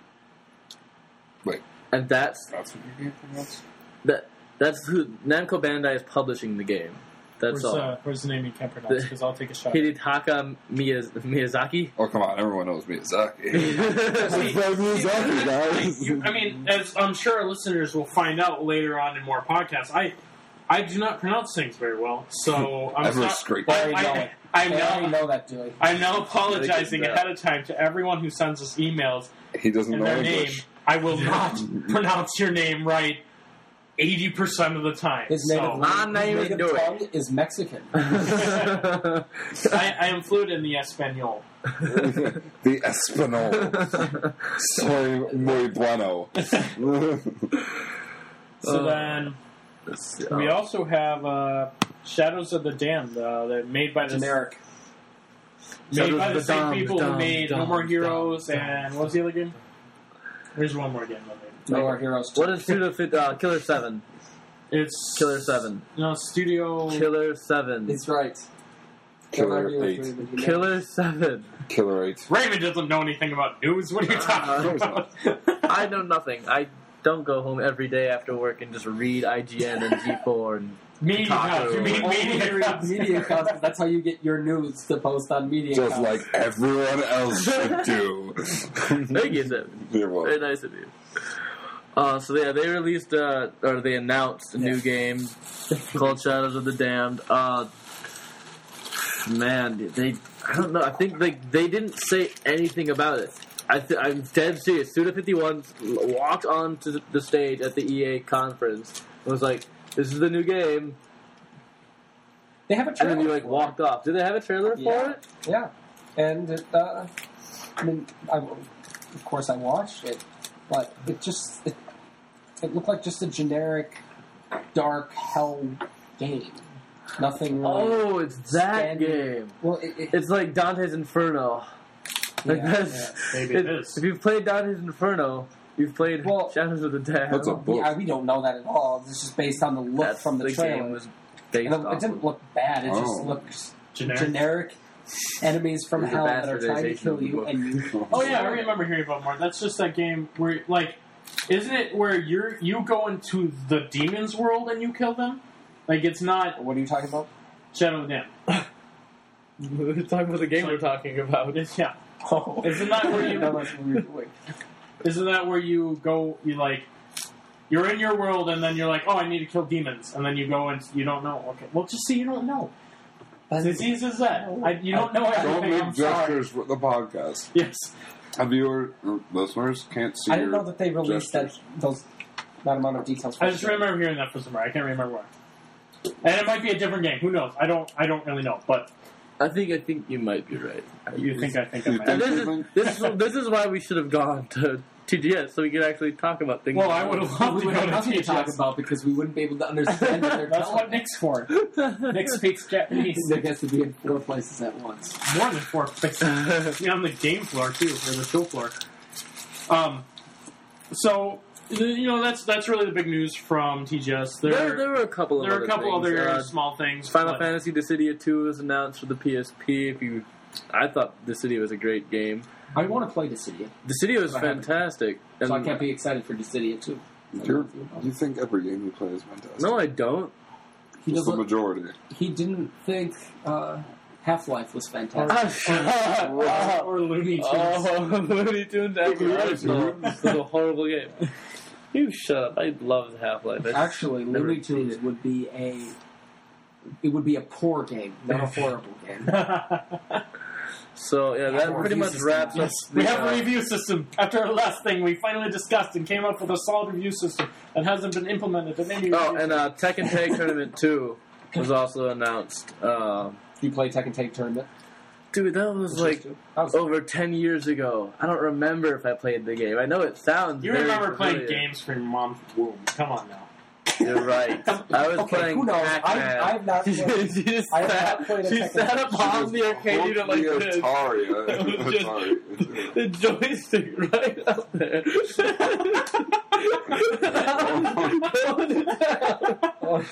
Wait. And that's that's what your game pronounced? that. That's who Namco Bandai is publishing the game. That's Where's, all. uh, where's the name you can't pronounce? Because I'll take a shot. Hidetaka Miyaz- Miyazaki. Oh come on, everyone knows Miyazaki. See, Play Miyazaki, guys. You- I mean, as I'm sure our listeners will find out later on in more podcasts, I I do not pronounce things very well, so I'm Ever not. straight. I, I know I, it. I'm I already now know that, Dewey. I'm now apologizing Yeah. ahead of time to everyone who sends us emails He doesn't and know their English. name. I will not pronounce your name right eighty percent of the time. His so native, My his name is native Dewey. tongue is Mexican. I, I am fluent in the Espanol. The Espinal. Soy muy bueno. So Uh, then we also have uh, Shadows of the Damned. Uh, they're made by the Generic. made Shadows by of the the same Damned, people who Damned, made No Damned, More Damned, Heroes Damned. and what was the other game? There's one more game. I think. No More Heroes. What is Pseudo Fit? Uh, Killer Seven. It's Killer Seven. No Studio. Killer Seven. It's right. Killer Whatever you eight. agree with, you know. Killer seven. Killer eight. Raymond doesn't know anything about news. What are you talking Uh, about? I know nothing. I don't go home every day after work and just read I G N and G four and Media Taco. Cups. You mean Only Media read Cups. Media Cups, 'cause that's how you get your news to post on Media Just Cups. like everyone else should do. Thank you, Seven. You're welcome. Very nice of you. Uh, so yeah, they released uh, or they announced a new Yeah. game called Shadows of the Damned. Uh, man, they I don't know. I think they they didn't say anything about it. I th- I'm dead serious. Suda fifty-one walked onto the stage at the E A conference and was like, "This is the new game," They have a and trailer. then he like for walked off. Did they have a trailer Yeah. for it? it. Yeah, and it, uh, I mean, I, of course I watched it, but it just it, it looked like just a generic dark hell game. Nothing really. Oh, it's that Standing- game. Well, it, it, It's like Dante's Inferno. Like yeah, that's, yeah. Maybe it is. If you've played Dante's Inferno, you've played Well, Shadows of the Damned. That's a book. Yeah, we don't know that at all. This is based on the look That's from the, the trailer. game was based And it, off it didn't of. look bad. It just Oh. looks Generic. generic. Enemies from It's a hell that are trying to bastardization kill of the you, book. and you. Oh yeah, I remember hearing about more. That's just that game where, like, isn't it where you're you go into the demons' world and you kill them? Like, it's not What are you talking about? Shadow of the Damned. We're talking about the game we're talking about. It's, yeah, Oh, Isn't that where you- No, that's what we were doing. isn't that where you go? You like, you're in your world and then you're like, oh, I need to kill demons, and then you go and you don't know. Okay, well, just say you don't know. It's as easy as that. I, you don't know Don't everything. make I'm sorry. gestures for the podcast. Yes. Our viewer uh, listeners can't see I didn't your know that they released that gestures. those that amount of details. I just remember hearing that from somewhere. I can't remember where. And it might be a different game. Who knows? I don't. I don't really know. But I think I think you might be right. you think I think I You might. And this is Something? this is this is why we should have gone to T G S so we could actually talk about things. Well, I would have loved We to would go have to nothing to T G S. talk about because we wouldn't be able to understand what they're That's telling what us. Nick's for. Nick speaks Japanese. Nick has to be in four places at once. More than four places. Yeah, on the game floor too, or the show floor. Um, so you know that's that's really the big news from T G S. There, there, there were a couple of there are other a couple things. other Uh, small things. Final but- Fantasy Dissidia two was announced for the P S P. If you, I thought Dissidia was a great game. I want to play Dissidia, Dissidia was I haven't. fantastic. so I And- can't be excited for Dissidia too. You're, you think every game you play is fantastic? No, I don't. He Just the doesn't. majority. He didn't think uh, Half-Life was fantastic. Ah, shut or, up. or Looney Tunes. Oh, Looney Tunes Angry Looney Arsenal. This is a horrible game. You shut up. I love Half-Life. It's- Actually, never Looney seen Tunes it. would be a. It would be a poor game, not a horrible game. So, yeah, that Or pretty review much system. wraps up. Yes, we the, have uh, a review system. After our last thing, we finally discussed and came up with a solid review system that hasn't been implemented in any Oh, review and uh, Tekken Tag Tournament two was also announced. Um, You play Tekken Tag Tournament? dude, that was like That was over ten years ago. I don't remember if I played the game. I know it sounds You very remember playing familiar. games from your mom's womb. Come on now. You're right. I was Okay, playing who knows? Pac-Man. I- I've not she, played- she just I have sat, not played a she Tekken sat Tag up on the arcade Hold unit like the this. Atari. uh, Just- Atari. The joystick right up there. Throwing it down.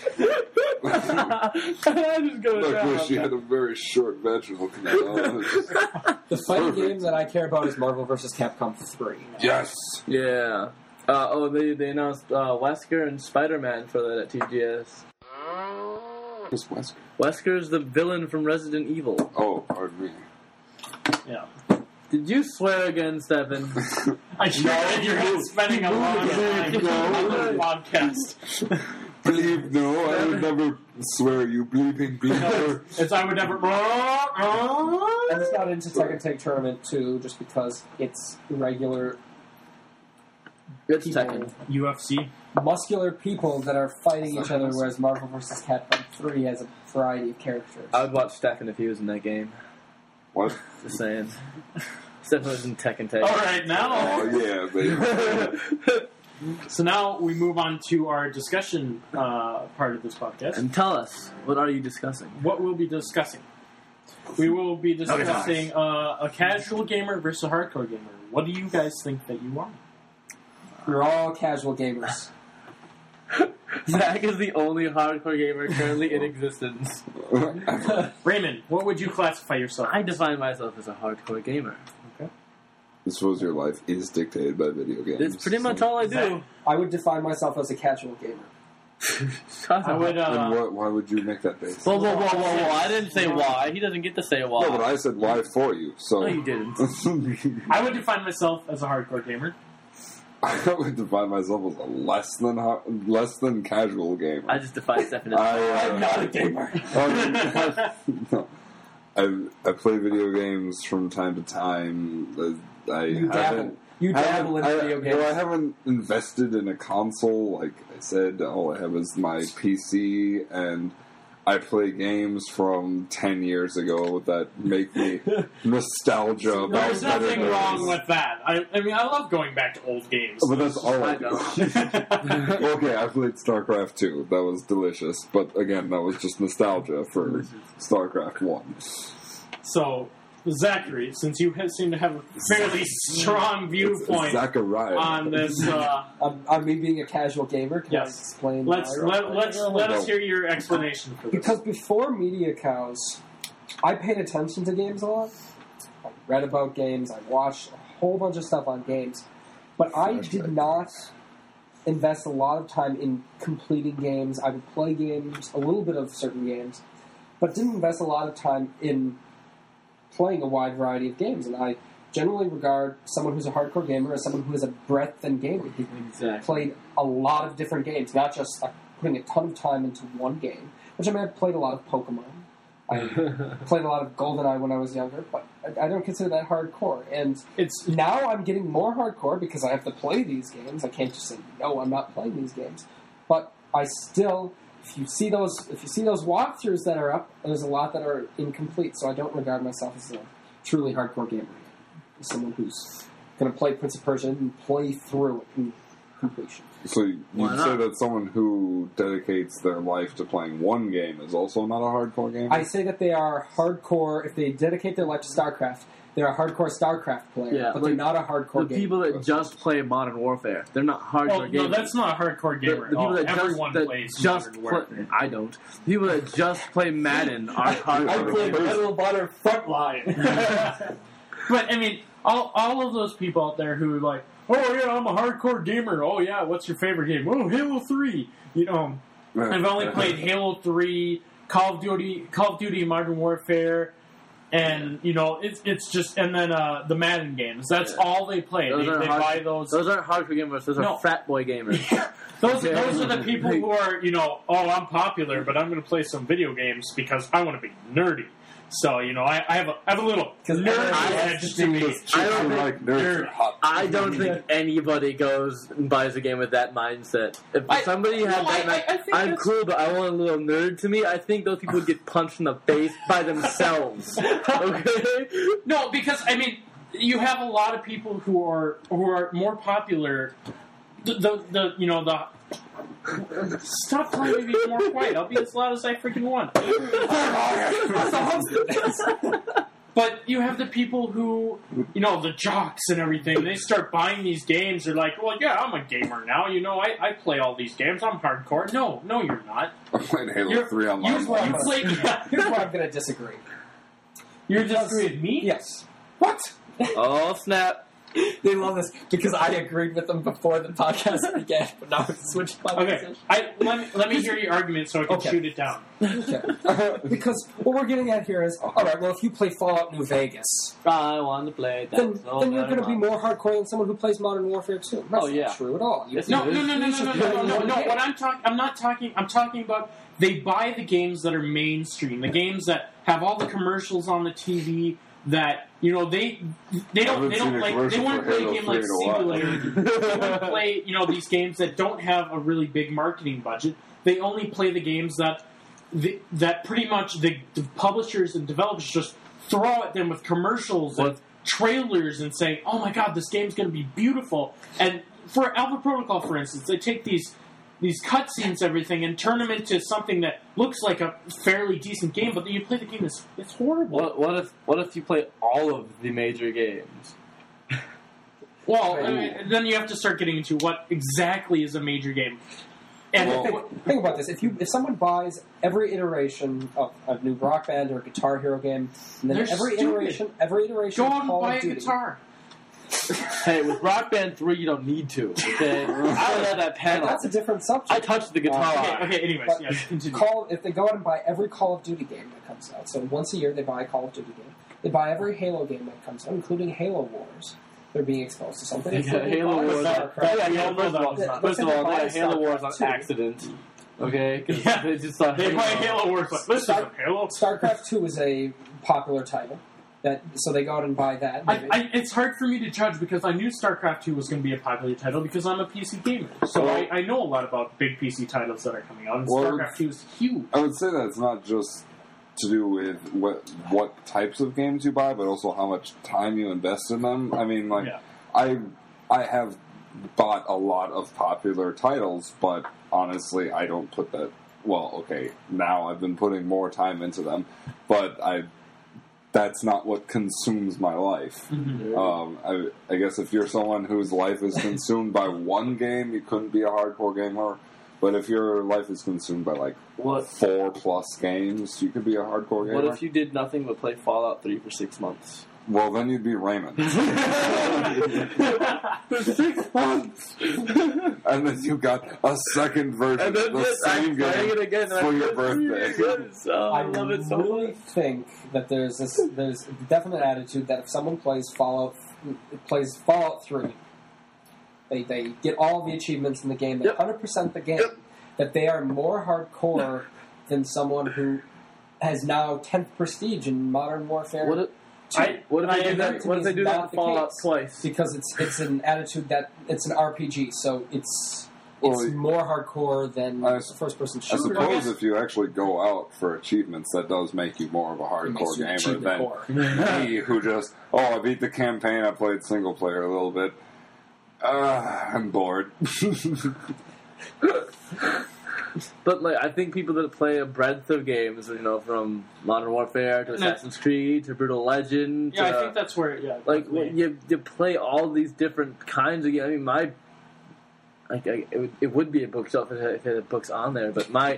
I just go Look, down. wish she had a very short vaginal canal. the fighting Perfect. game that I care about is Marvel versus. Capcom three. Yes. Yeah. Uh, oh, they they announced uh, Wesker and Spider-Man for that at T G S. Miss Wesker. Wesker's the villain from Resident Evil. Oh, pardon me. Yeah. Did you swear again, Stephen? I sure that you're spending a long time on the podcast. Believe no, I would never swear you bleeping bleeper. It's I would never. I just got into Tekken Tag Tournament two just because it's regular It's people, Tekken. U F C. muscular people that are fighting each other, whereas Marvel versus. Capcom three has a variety of characters. I would watch Stephen if he was in that game. What? Just saying. Stephen was in Tekken Tag. All right, now. Oh yeah, baby. So now we move on to our discussion uh, part of this podcast. And tell us, what are you discussing? What we'll be discussing. We will be discussing uh, a casual gamer versus a hardcore gamer. What do you guys think that you are? We're all casual gamers. Zach is the only hardcore gamer currently in existence. Raymond, what would you classify yourself? I define myself as a hardcore gamer. I suppose your life is dictated by video games. That's pretty much all I do. Zach? I would define myself as a casual gamer. Shut I up. would. And Uh, what, why would you make that base? Whoa, whoa, whoa, whoa, whoa! I didn't say why. He doesn't get to say why. No, but I said why for you. So No, you didn't. I would define myself as a hardcore gamer. I would define myself as a less than har- less than casual gamer. I just defined Stefan as I, uh, I'm not a gamer. Um, no. I I play video games from time to time. I You dabble. haven't. You dabble in I, video games. No, I haven't invested in a console. Like I said, all I have is my P C, and I play games from ten years ago that make me nostalgia about There's better nothing days. wrong with that. I, I mean, I love going back to old games. But that's all I I do. don't. Okay, I played StarCraft two. That was delicious. But again, that was just nostalgia for StarCraft one. So, Zachary, since you have, seem to have a fairly strong viewpoint Zachariah. on this, uh, On, on me being a casual gamer, can I Yes. explain let's why? let, let's let us hear your explanation for this. Because before Media Cows, I paid attention to games a lot. I read about games. I watched a whole bunch of stuff on games. But I did not invest a lot of time in completing games. I would play games, a little bit of certain games, but didn't invest a lot of time in playing a wide variety of games. And I generally regard someone who's a hardcore gamer as someone who has a breadth in gaming. He Exactly. played a lot of different games, not just like, putting a ton of time into one game. Which I mean, I played a lot of Pokemon. I played a lot of GoldenEye when I was younger, but I, I don't consider that hardcore. And It's now I'm getting more hardcore because I have to play these games. I can't just say, no, I'm not playing these games. But I still, if you see those, if you see those walkthroughs that are up, there's a lot that are incomplete. So I don't regard myself as a truly hardcore gamer. As someone who's going to play Prince of Persia and play through it in completion. So you Why say not? that someone who dedicates their life to playing one game is also not a hardcore gamer? I say that they are hardcore, if they dedicate their life to StarCraft, they're a hardcore StarCraft player, Yeah, but they're like, not a hardcore The gamer. people that just play Modern Warfare, they're not hardcore well, no, gamers. that's not a hardcore The, gamer the at people all. that Everyone just, that plays just Modern play, Warfare. I don't. The people that just play Madden are hardcore. I play gamers. Medal of Honor Frontline. But I mean, all all of those people out there who are like, oh yeah, I'm a hardcore gamer. Oh yeah, what's your favorite game? Oh, Halo three. You know, I've only played Halo three, Call of Duty, Call of Duty Modern Warfare, and you know, it's it's just and then uh, the Madden games. That's Yeah. all they play. Those They, aren't they hard- buy those. Those aren't hardcore gamers. Those No. are frat boy gamers. Those, those are the people who are, you know, oh, I'm popular, but I'm going to play some video games because I want to be nerdy. So, you know, I, I have a I have a little 'Cause nerdy I- edge to me. I don't think- like nerds are hot. I don't think anybody goes and buys a game with that mindset. If I- somebody had no, that, I- like, I- I think I'm that's- cool, but I want a little nerd to me. I think those people would get punched in the face by themselves. Okay. No, because I mean, you have a lot of people who are who are more popular. The the, the you know the. Stop telling me to be more quiet. I'll be as loud as I freaking want. But you have the people who, you know, the jocks and everything, they start buying these games. They're like, well, yeah, I'm a gamer now. You know, I, I play all these games. I'm hardcore. No, no, you're not. I'm playing Halo You're, three you, online. you play, yeah, Here's where I'm going to disagree. you're disagreeing with me? Yes. What? Oh snap! They love this because I agreed with them before the podcast began, but now it's switched my Okay, position. I, let, me, let me hear your argument so I can Okay. shoot it down. Okay. Because what we're getting at here is, all right, well, if you play Fallout New Vegas, I want to play that. then, so then you're going to very be much. more hardcore than someone who plays Modern Warfare two. That's Oh, yeah. not true at all. You, Yes, No, it no, is. no, no, no, no, no, no, no, no. What I'm talking, I'm not talking. I'm talking about they buy the games that are mainstream, the games that have all the commercials on the T V. That you know they they don't they I haven't don't seen a like they commercial want to for play a Halo game three like in a while. Simulator. They want to play you know these games that don't have a really big marketing budget. They only play the games that the, that pretty much the, the publishers and developers just throw at them with commercials and What? trailers and saying, "Oh my God, this game's going to be beautiful." And for Alpha Protocol, for instance, they take these these cutscenes, everything, and turn them into something that looks like a fairly decent game, but then you play the game, it's, it's horrible. What, what if what if you play all of the major games? Well, I mean, then you have to start getting into what exactly is a major game. And Well- think, think about this: if you if someone buys every iteration of a new Rock Band or Guitar Hero game, and then They're every stupid. iteration, every iteration Go of out and Call buy of a Duty, guitar. Hey, with Rock Band three, you don't need to. Okay, I don't have that panel. that's a different subject. I touched the guitar. Okay, okay. Anyways, But yes, continue. Call if they go out and buy every Call of Duty game that comes out. So once a year they buy a Call of Duty game. They buy every Halo game that comes out, including Halo Wars. They're being exposed to something. If Yeah, they Halo buy Wars. StarCraft, Yeah, yeah, Yeah, Halo, first of all, that was not- first of all, Let's say they they got Halo buy Wars on StarCraft accident. Okay, 'cause Yeah. they just saw They buy Halo Wars. Like, this is a Halo. StarCraft two is a popular title. That so they go out and buy that. I, I, it's hard for me to judge because I knew StarCraft two was going to be a popular title because I'm a P C gamer. So Well- I, I know a lot about big P C titles that are coming out, and Well, StarCraft two is huge. I would say that it's not just to do with what what types of games you buy, but also how much time you invest in them. I mean, like Yeah. I I have bought a lot of popular titles, but honestly, I don't put that. Well, okay, now I've been putting more time into them, but I that's not what consumes my life. Um, I, I guess if you're someone whose life is consumed by one game, you couldn't be a hardcore gamer. But if your life is consumed by like What? four plus games, you could be a hardcore gamer. What if you did nothing but play Fallout three for six months? Well, then you'd be Raymond. For six months. And then you got a second version And then of the yes, same I'm playing it game again and for I your play it three birthday. again. So, I I love it so really much. think that there's this there's a definite attitude that if someone plays Fallout plays Fallout three, they they get all the achievements in the game, they Yep. one hundred percent the game, Yep. that they are more hardcore than someone who has now tenth prestige in Modern Warfare. What if, I- what if I they do agree that? with What if you, they it's do that not in the Fallout case. twice? because it's it's an attitude that it's an R P G, so it's it's Well, more hardcore than I a first person I shooter. suppose if you actually go out for achievements, that does make you more of a It makes hardcore you gamer achievement than core. me, who just, oh, I beat the campaign, I played single player a little bit. Uh, I'm bored. But like, I think people that play a breadth of games, you know, from Modern Warfare to No. Assassin's Creed to Brutal Legend, Yeah, to, I think that's where. Yeah, like yeah. you you play all these different kinds of games. I mean, my like I, it, would, it would be a bookshelf if it, had, if it had books on there, but my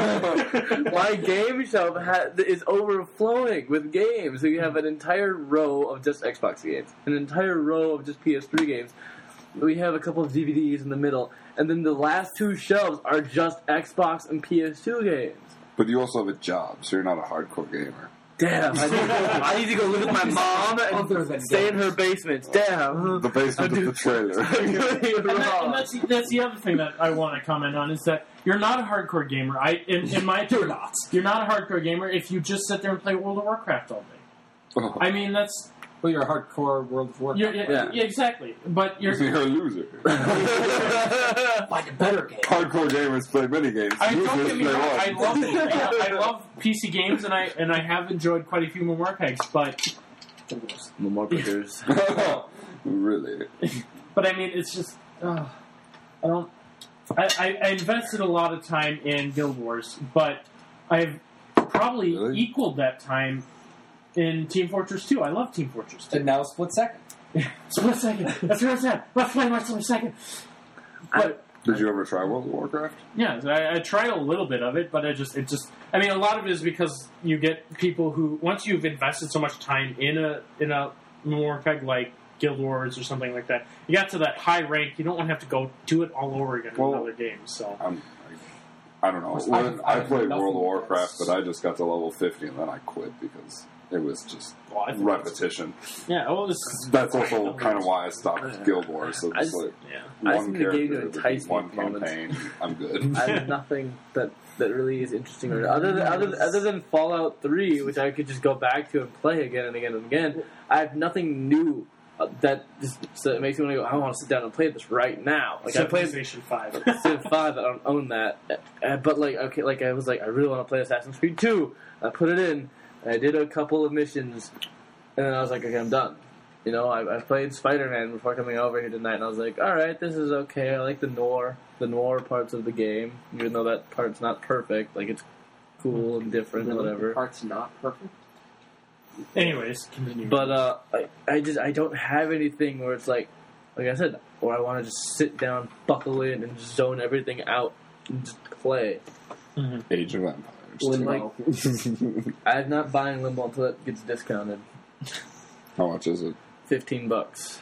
my game shelf ha, is overflowing with games. So you have an entire row of just Xbox games, an entire row of just P S three games. We have a couple of D V Ds in the middle, and then the last two shelves are just Xbox and P S two games. But you also have a job, so you're not a hardcore gamer. Damn, I need, to go, I need to go live with my mom Other than and stay in games. her basement. Damn. The basement of the trailer. I'm doing it And, that, and wrong. that's that's the other thing that I want to comment on is that you're not a hardcore gamer. I in, in my You're not. You're not a hardcore gamer if you just sit there and play World of Warcraft all day. Oh, I mean, that's Well, you're a hardcore World of Warcraft. you're, yeah, Yeah. yeah, exactly. But you're. you're a loser. Find a better game. Hardcore gamers play minigames. I don't Losers get me play wrong. I one. love I, I love P C games, and I and I have enjoyed quite a few Memoir Pegs. But No more pictures. Really? but I mean, it's just uh, I don't. I, I, I invested a lot of time in Guild Wars, but I've probably Really? equaled that time in Team Fortress two. I love Team Fortress two. And now Split Second. Split second. That's where it's at. Let's play my split second. But Did you ever try World of Warcraft? yeah, I, I tried a little bit of it, but I just it just I mean a lot of it is because you get people who once you've invested so much time in a in a more peg like Guild Wars or something like that, you got to that high rank, you don't want to have to go do it all over again Well, in another game. So I'm, I, I don't know. I- When I I, have played nothing World of Warcraft, against- but I just got to level fifty and then I quit because it was just well, I think that's- repetition. Yeah, well, this That's also kind of why I stopped Guild Wars. So I just just- like yeah. I one just need a game to character, entice me one at the moment. campaign, I'm good. I have nothing that that really is interesting. Or other than other, than- other than Fallout three, which I could just go back to and play again and again and again, I have nothing new uh, that just so it makes me want to go. I want to sit down and play this right now. Like I played Civilization five. Civ five. I don't own that, uh, but like okay, like I was like I really want to play Assassin's Creed two. I put it in. And I did a couple of missions, and then I was like, okay, I'm done. You know, I, I played Spider-Man before coming over here tonight, and I was like, all right, this is okay. I like the noir, the noir parts of the game, even though that part's not perfect. Like it's cool and different, and The whatever. part's not perfect. Anyways, continue. But uh, I, I just I don't have anything where it's like, like I said, where I want to just sit down, buckle in, and just zone everything out just play. Age of Empires. Limbo. I'm not buying Limbo until it gets discounted. How much is it? Fifteen bucks.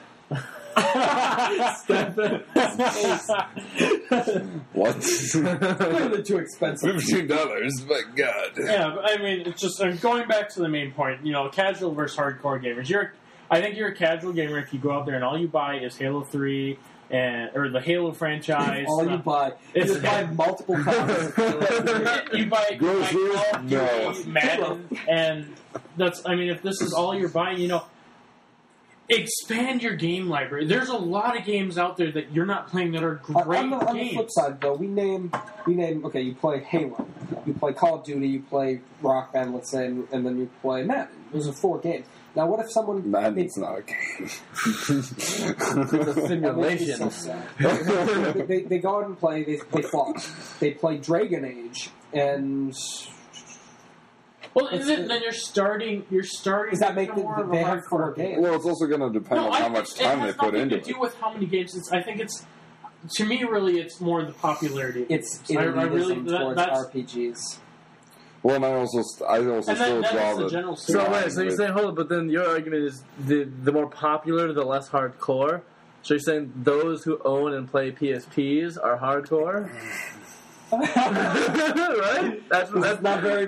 What? Clearly too expensive. Fifteen dollars. My God. Yeah, but I mean, it's just uh, going back to the main point. You know, casual versus hardcore gamers. You're, I think you're a casual gamer if you go out there and all you buy is Halo three and or the Halo franchise. All you buy, It's- you buy multiple copies. you buy, you buy Groceries? Call of Duty, No. Madden, and that's. I mean, if this is all you're buying, you know, expand your game library. There's a lot of games out there that you're not playing that are On- great on, the, on the games. flip side, though, we name we name okay. You play Halo, you play Call of Duty, you play Rock Band, let's say, and, and then you play Madden. Those are four games. Now, what if someone Madden's not a game. It's a simulation. So sad. they, they, they go out and play. They play Fallout. They play Dragon Age, and Well, It's- then, then you're starting. You're starting. does that to make become the, more of a they have hardcore four game. games? Well, it's also going to depend No, on I how think much it time has they put nothing into to do it. with how many games. It's. I think it's. To me, really, it's more the popularity. It's I- I elitism really- that- towards that's- R P Gs. Well, and I also, st- I also and still then that draw is the the. general. So stereotype. wait, so you're saying hold on, but then your argument is the the more popular, the less hardcore. So you're saying those who own and play P S Ps are hardcore, right? That's that's not very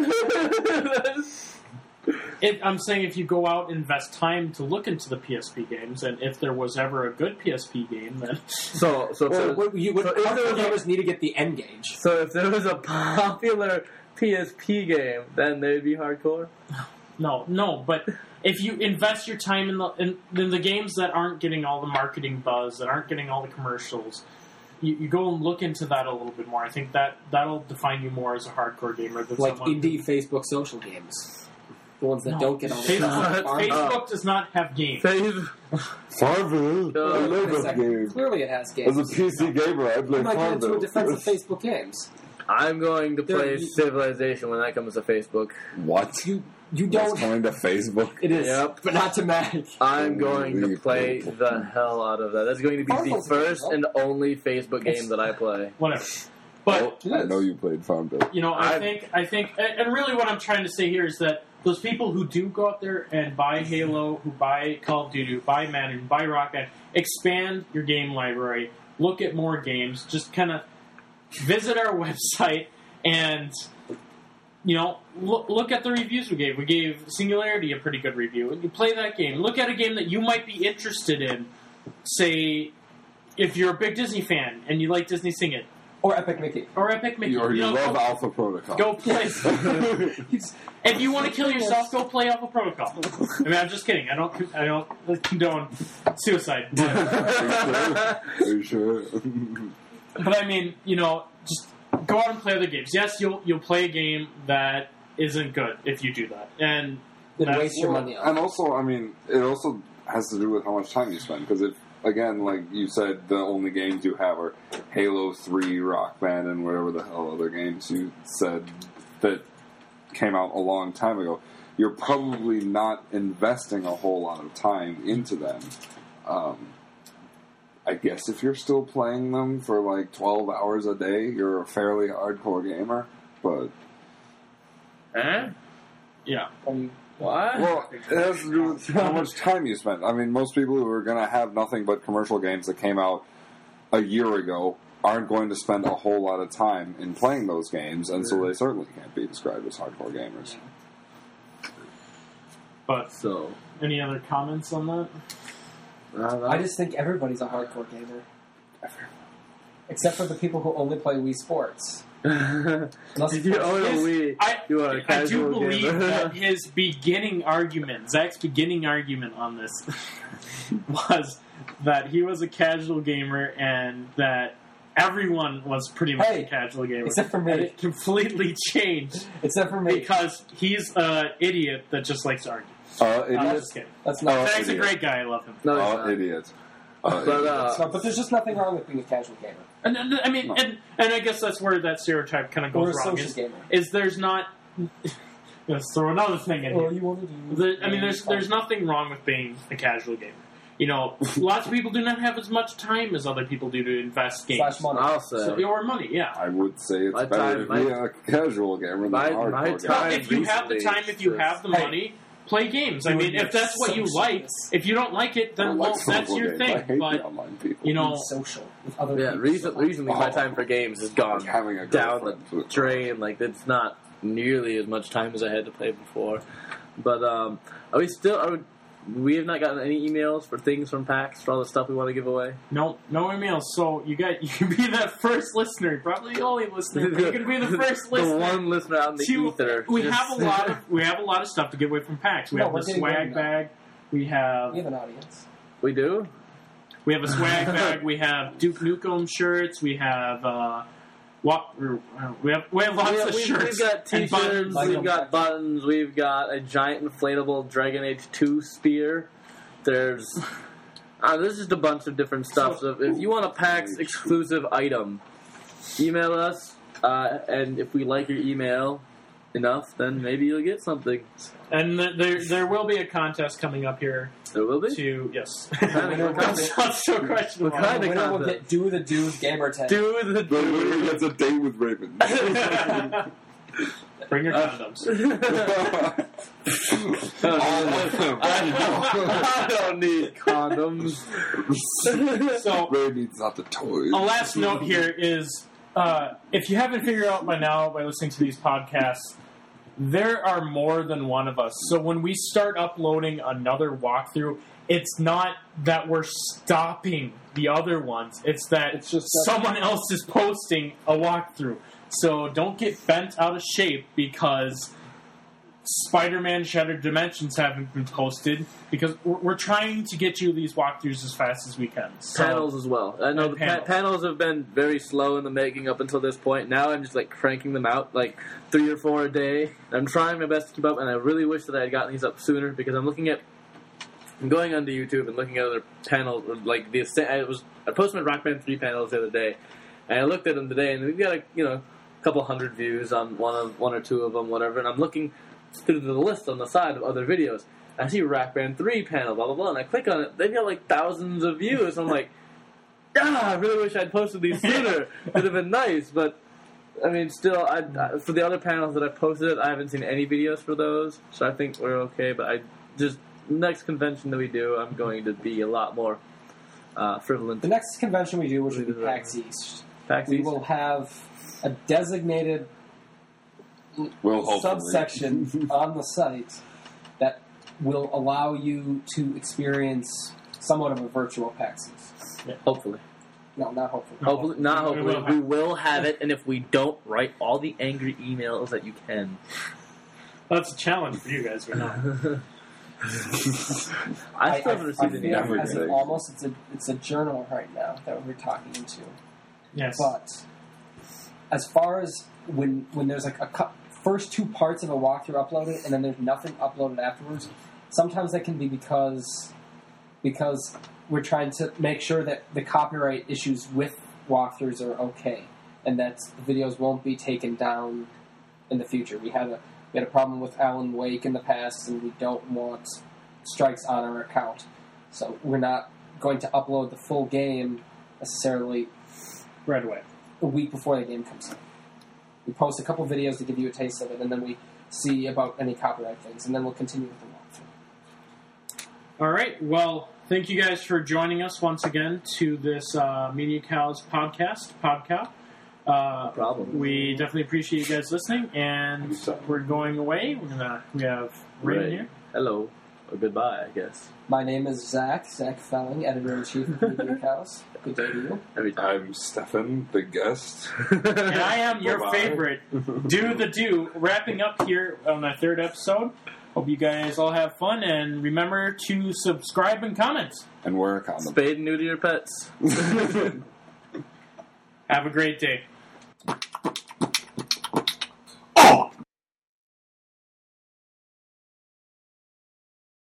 It, I'm saying if you go out and invest time to look into the P S P games, and if there was ever a good P S P game, then So so if Well, there- what, you, what, so if there hardcore was a- gamers need to get the end gauge. so if there was a popular P S P game, then they'd be hardcore. no, no. But if you invest your time in the in, in the games that aren't getting all the marketing buzz, that aren't getting all the commercials, you, you go and look into that a little bit more. I think that that'll define you more as a hardcore gamer than Like someone indie Facebook social games. The ones that No. don't get all the Facebook, Farm- Facebook does not have games. Save. Farmville. Uh, I love Wait a that second. game. Clearly, it has games. As a P C gamer, I play I'm not getting into Farmville. a defense of Facebook games. I'm going to There- play you- Civilization when that comes to Facebook. What? You you That's don't. coming to Facebook? It is, Yep. but not to Mac. I'm going to Holy play crap. the hell out of that. That's going to be the Farmville's first good, and only Facebook game that I play. Whatever. But Oh, I know you played Farmville. you know, I I've- think, I think, and and really, what I'm trying to say here is that those people who do go out there and buy Halo, who buy Call of Duty, who buy Madden, who buy Rock Band, expand your game library, look at more games, just kind of visit our website and, you know, look, look at the reviews we gave. We gave Singularity a pretty good review. You play that game. Look at a game that you might be interested in. Say, if you're a big Disney fan and you like Disney Sing It, Or Epic Mickey. or Epic Mickey. You, or you know, love go, Alpha Protocol. go play. If you want to kill yourself, go play Alpha Protocol. I mean, I'm just kidding. I don't. I don't condone suicide. But, Are you sure? but I mean, you know, just go out and play other games. Yes, you'll you'll play a game that isn't good if you do that, and Then that's- waste your money on And it. also, I mean, it also has to do with how much time you spend. Because if, again, like you said, the only games you have are Halo three, Rock Band, and whatever the hell other games you said that came out a long time ago, you're probably not investing a whole lot of time into them. Um, I guess if you're still playing them for like twelve hours a day, you're a fairly hardcore gamer. But Huh? yeah. Um, What? well, it has to do with how much time you spend. I mean, most people who are going to have nothing but commercial games that came out a year ago aren't going to spend a whole lot of time in playing those games, and so they certainly can't be described as hardcore gamers. But So, any other comments on that? I just think everybody's a hardcore gamer. Except for the people who only play Wii Sports. Unless if you own a His- Wii, I, you are a I do casual believe gamer. that his beginning argument, Zach's beginning argument on this, was that he was a casual gamer and that everyone was pretty much Hey, a casual gamer. except for me. And it completely changed Except for me. because he's an idiot that just likes to argue. Uh, I'm idiot. just kidding. That's not. Oh, Zach's a idiot. great guy. I love him. no, it's Uh, not. idiot. Uh, But, idiot. uh, It's not- but there's just nothing wrong with being a casual gamer. And, and I mean, No. and, and I guess that's where that stereotype kind of Or goes a wrong. social Is, gamer. is there's not. Let's throw another thing in here. All you want to do. The, I mean, there's there's nothing wrong with being a casual gamer. you know, lots of people do not have as much time as other people do to invest games. Slash money. I'll say. So, or money, yeah. I would say it's My better time- to be my- a casual gamer than my- a hardcore my gamer. Well, time- if you have the recently, time, if you it's have the just- money, play games. I Doing mean, your if that's what you social like, games. if you don't like it, I then like well, that's social your games. I thing. hate the But online people. you know, Being social with other Yeah, people. recent, recently my time for games has gone Like having a down the girlfriend. drain. Like, it's not nearly as much time as I had to play before. But um, are we still? Are we, we have not gotten any emails for things from PAX for all the stuff we want to give away. no, no emails. So you got you can be that first listener, probably the only listener. But you can be the first listener. The one listener out in the to- ether. we Just- have a lot of we have a lot of stuff to give away from PAX. We No, have we're the getting swag ready now. bag. We have We have an audience. we do. we have a swag bag. We have Duke Nukem shirts. We have uh, what we have we have lots Yeah, of we've, shirts. we've got and t-shirts, buttons. Like we've them. got buttons, we've got a giant inflatable Dragon Age two spear. There's uh, there's just a bunch of different stuff. So if you want a PAX exclusive item, email us, uh, and if we like your email enough, then maybe you'll get something. And th- there there will be a contest coming up here There will be. to yes. What kind of- what kind That's of- not so questionable. What kind The of winner will content? get Do the Dude gamer tag. Do the But literally, it's a date with Raven. Bring your Uh, condoms. I don't need condoms. So Ray needs not the toys. a last note here is uh, if you haven't figured out by now by listening to these podcasts, there are more than one of us. So when we start uploading another walkthrough, it's not that we're stopping the other ones. It's that It's just that- someone else is posting a walkthrough. So don't get bent out of shape because Spider-Man Shattered Dimensions haven't been posted, because we're, we're trying to get you these walkthroughs as fast as we can. So, Panels as well. I know And the pa- panels. panels have been very slow in the making up until this point. Now I'm just like cranking them out like three or four a day. I'm trying my best to keep up, and I really wish that I had gotten these up sooner because I'm looking at, I'm going onto YouTube and looking at other panels. Like the I was I posted my Rock Band three panels the other day, and I looked at them today, and we've got a you know a couple hundred views on one of one or two of them, whatever. And I'm looking through the list on the side of other videos. I see Rock Band three panel, blah blah blah, and I click on it. They've got like thousands of views. I'm like, ah, I really wish I'd posted these sooner. It'd have been nice, but I mean, still, I, I, for the other panels that I posted, I haven't seen any videos for those, so I think we're okay. But I just next convention that we do, I'm going to be a lot more uh, frivolent. The next convention we do, which will be Leave it PAX East, PAX we East. will have a designated Well, hopefully. subsection on the site that will allow you to experience somewhat of a virtual PAX East. Hopefully. No, not hopefully. Hopefully, not We hopefully. will We have- will have it, and if we don't, write all the angry emails that you can. That's a challenge for you guys right now. I still haven't I received any feel Never as say. if almost it's a it's a journal right now that we're talking into. Yes. But as far as when when there's like a cou- first two parts of a walkthrough uploaded and then there's nothing uploaded afterwards, sometimes that can be because because we're trying to make sure that the copyright issues with walkthroughs are okay and that the videos won't be taken down in the future. We had a we had a problem with Alan Wake in the past, and we don't want strikes on our account. So we're not going to upload the full game necessarily Right away. a week before the game comes out. We post a couple videos to give you a taste of it, and then we see about any copyright things, and then we'll continue with the walkthrough. All right. Well, thank you guys for joining us once again to this uh, Media Cows podcast, Podcow. Uh, No problem. We definitely appreciate you guys listening, and we're going away. We're gonna we have Raven Right. here. Hello. Or goodbye, I guess. My name is Zach, Zach Felling, editor-in-chief of Media Cows. Good day to you. Every time. I'm Stefan, the guest. And I am your Bye-bye. favorite, Do the Do. Wrapping up here on our third episode. Hope you guys all have fun, and remember to subscribe and comment. And wear a condom. Spade and neuter your pets. Have a great day.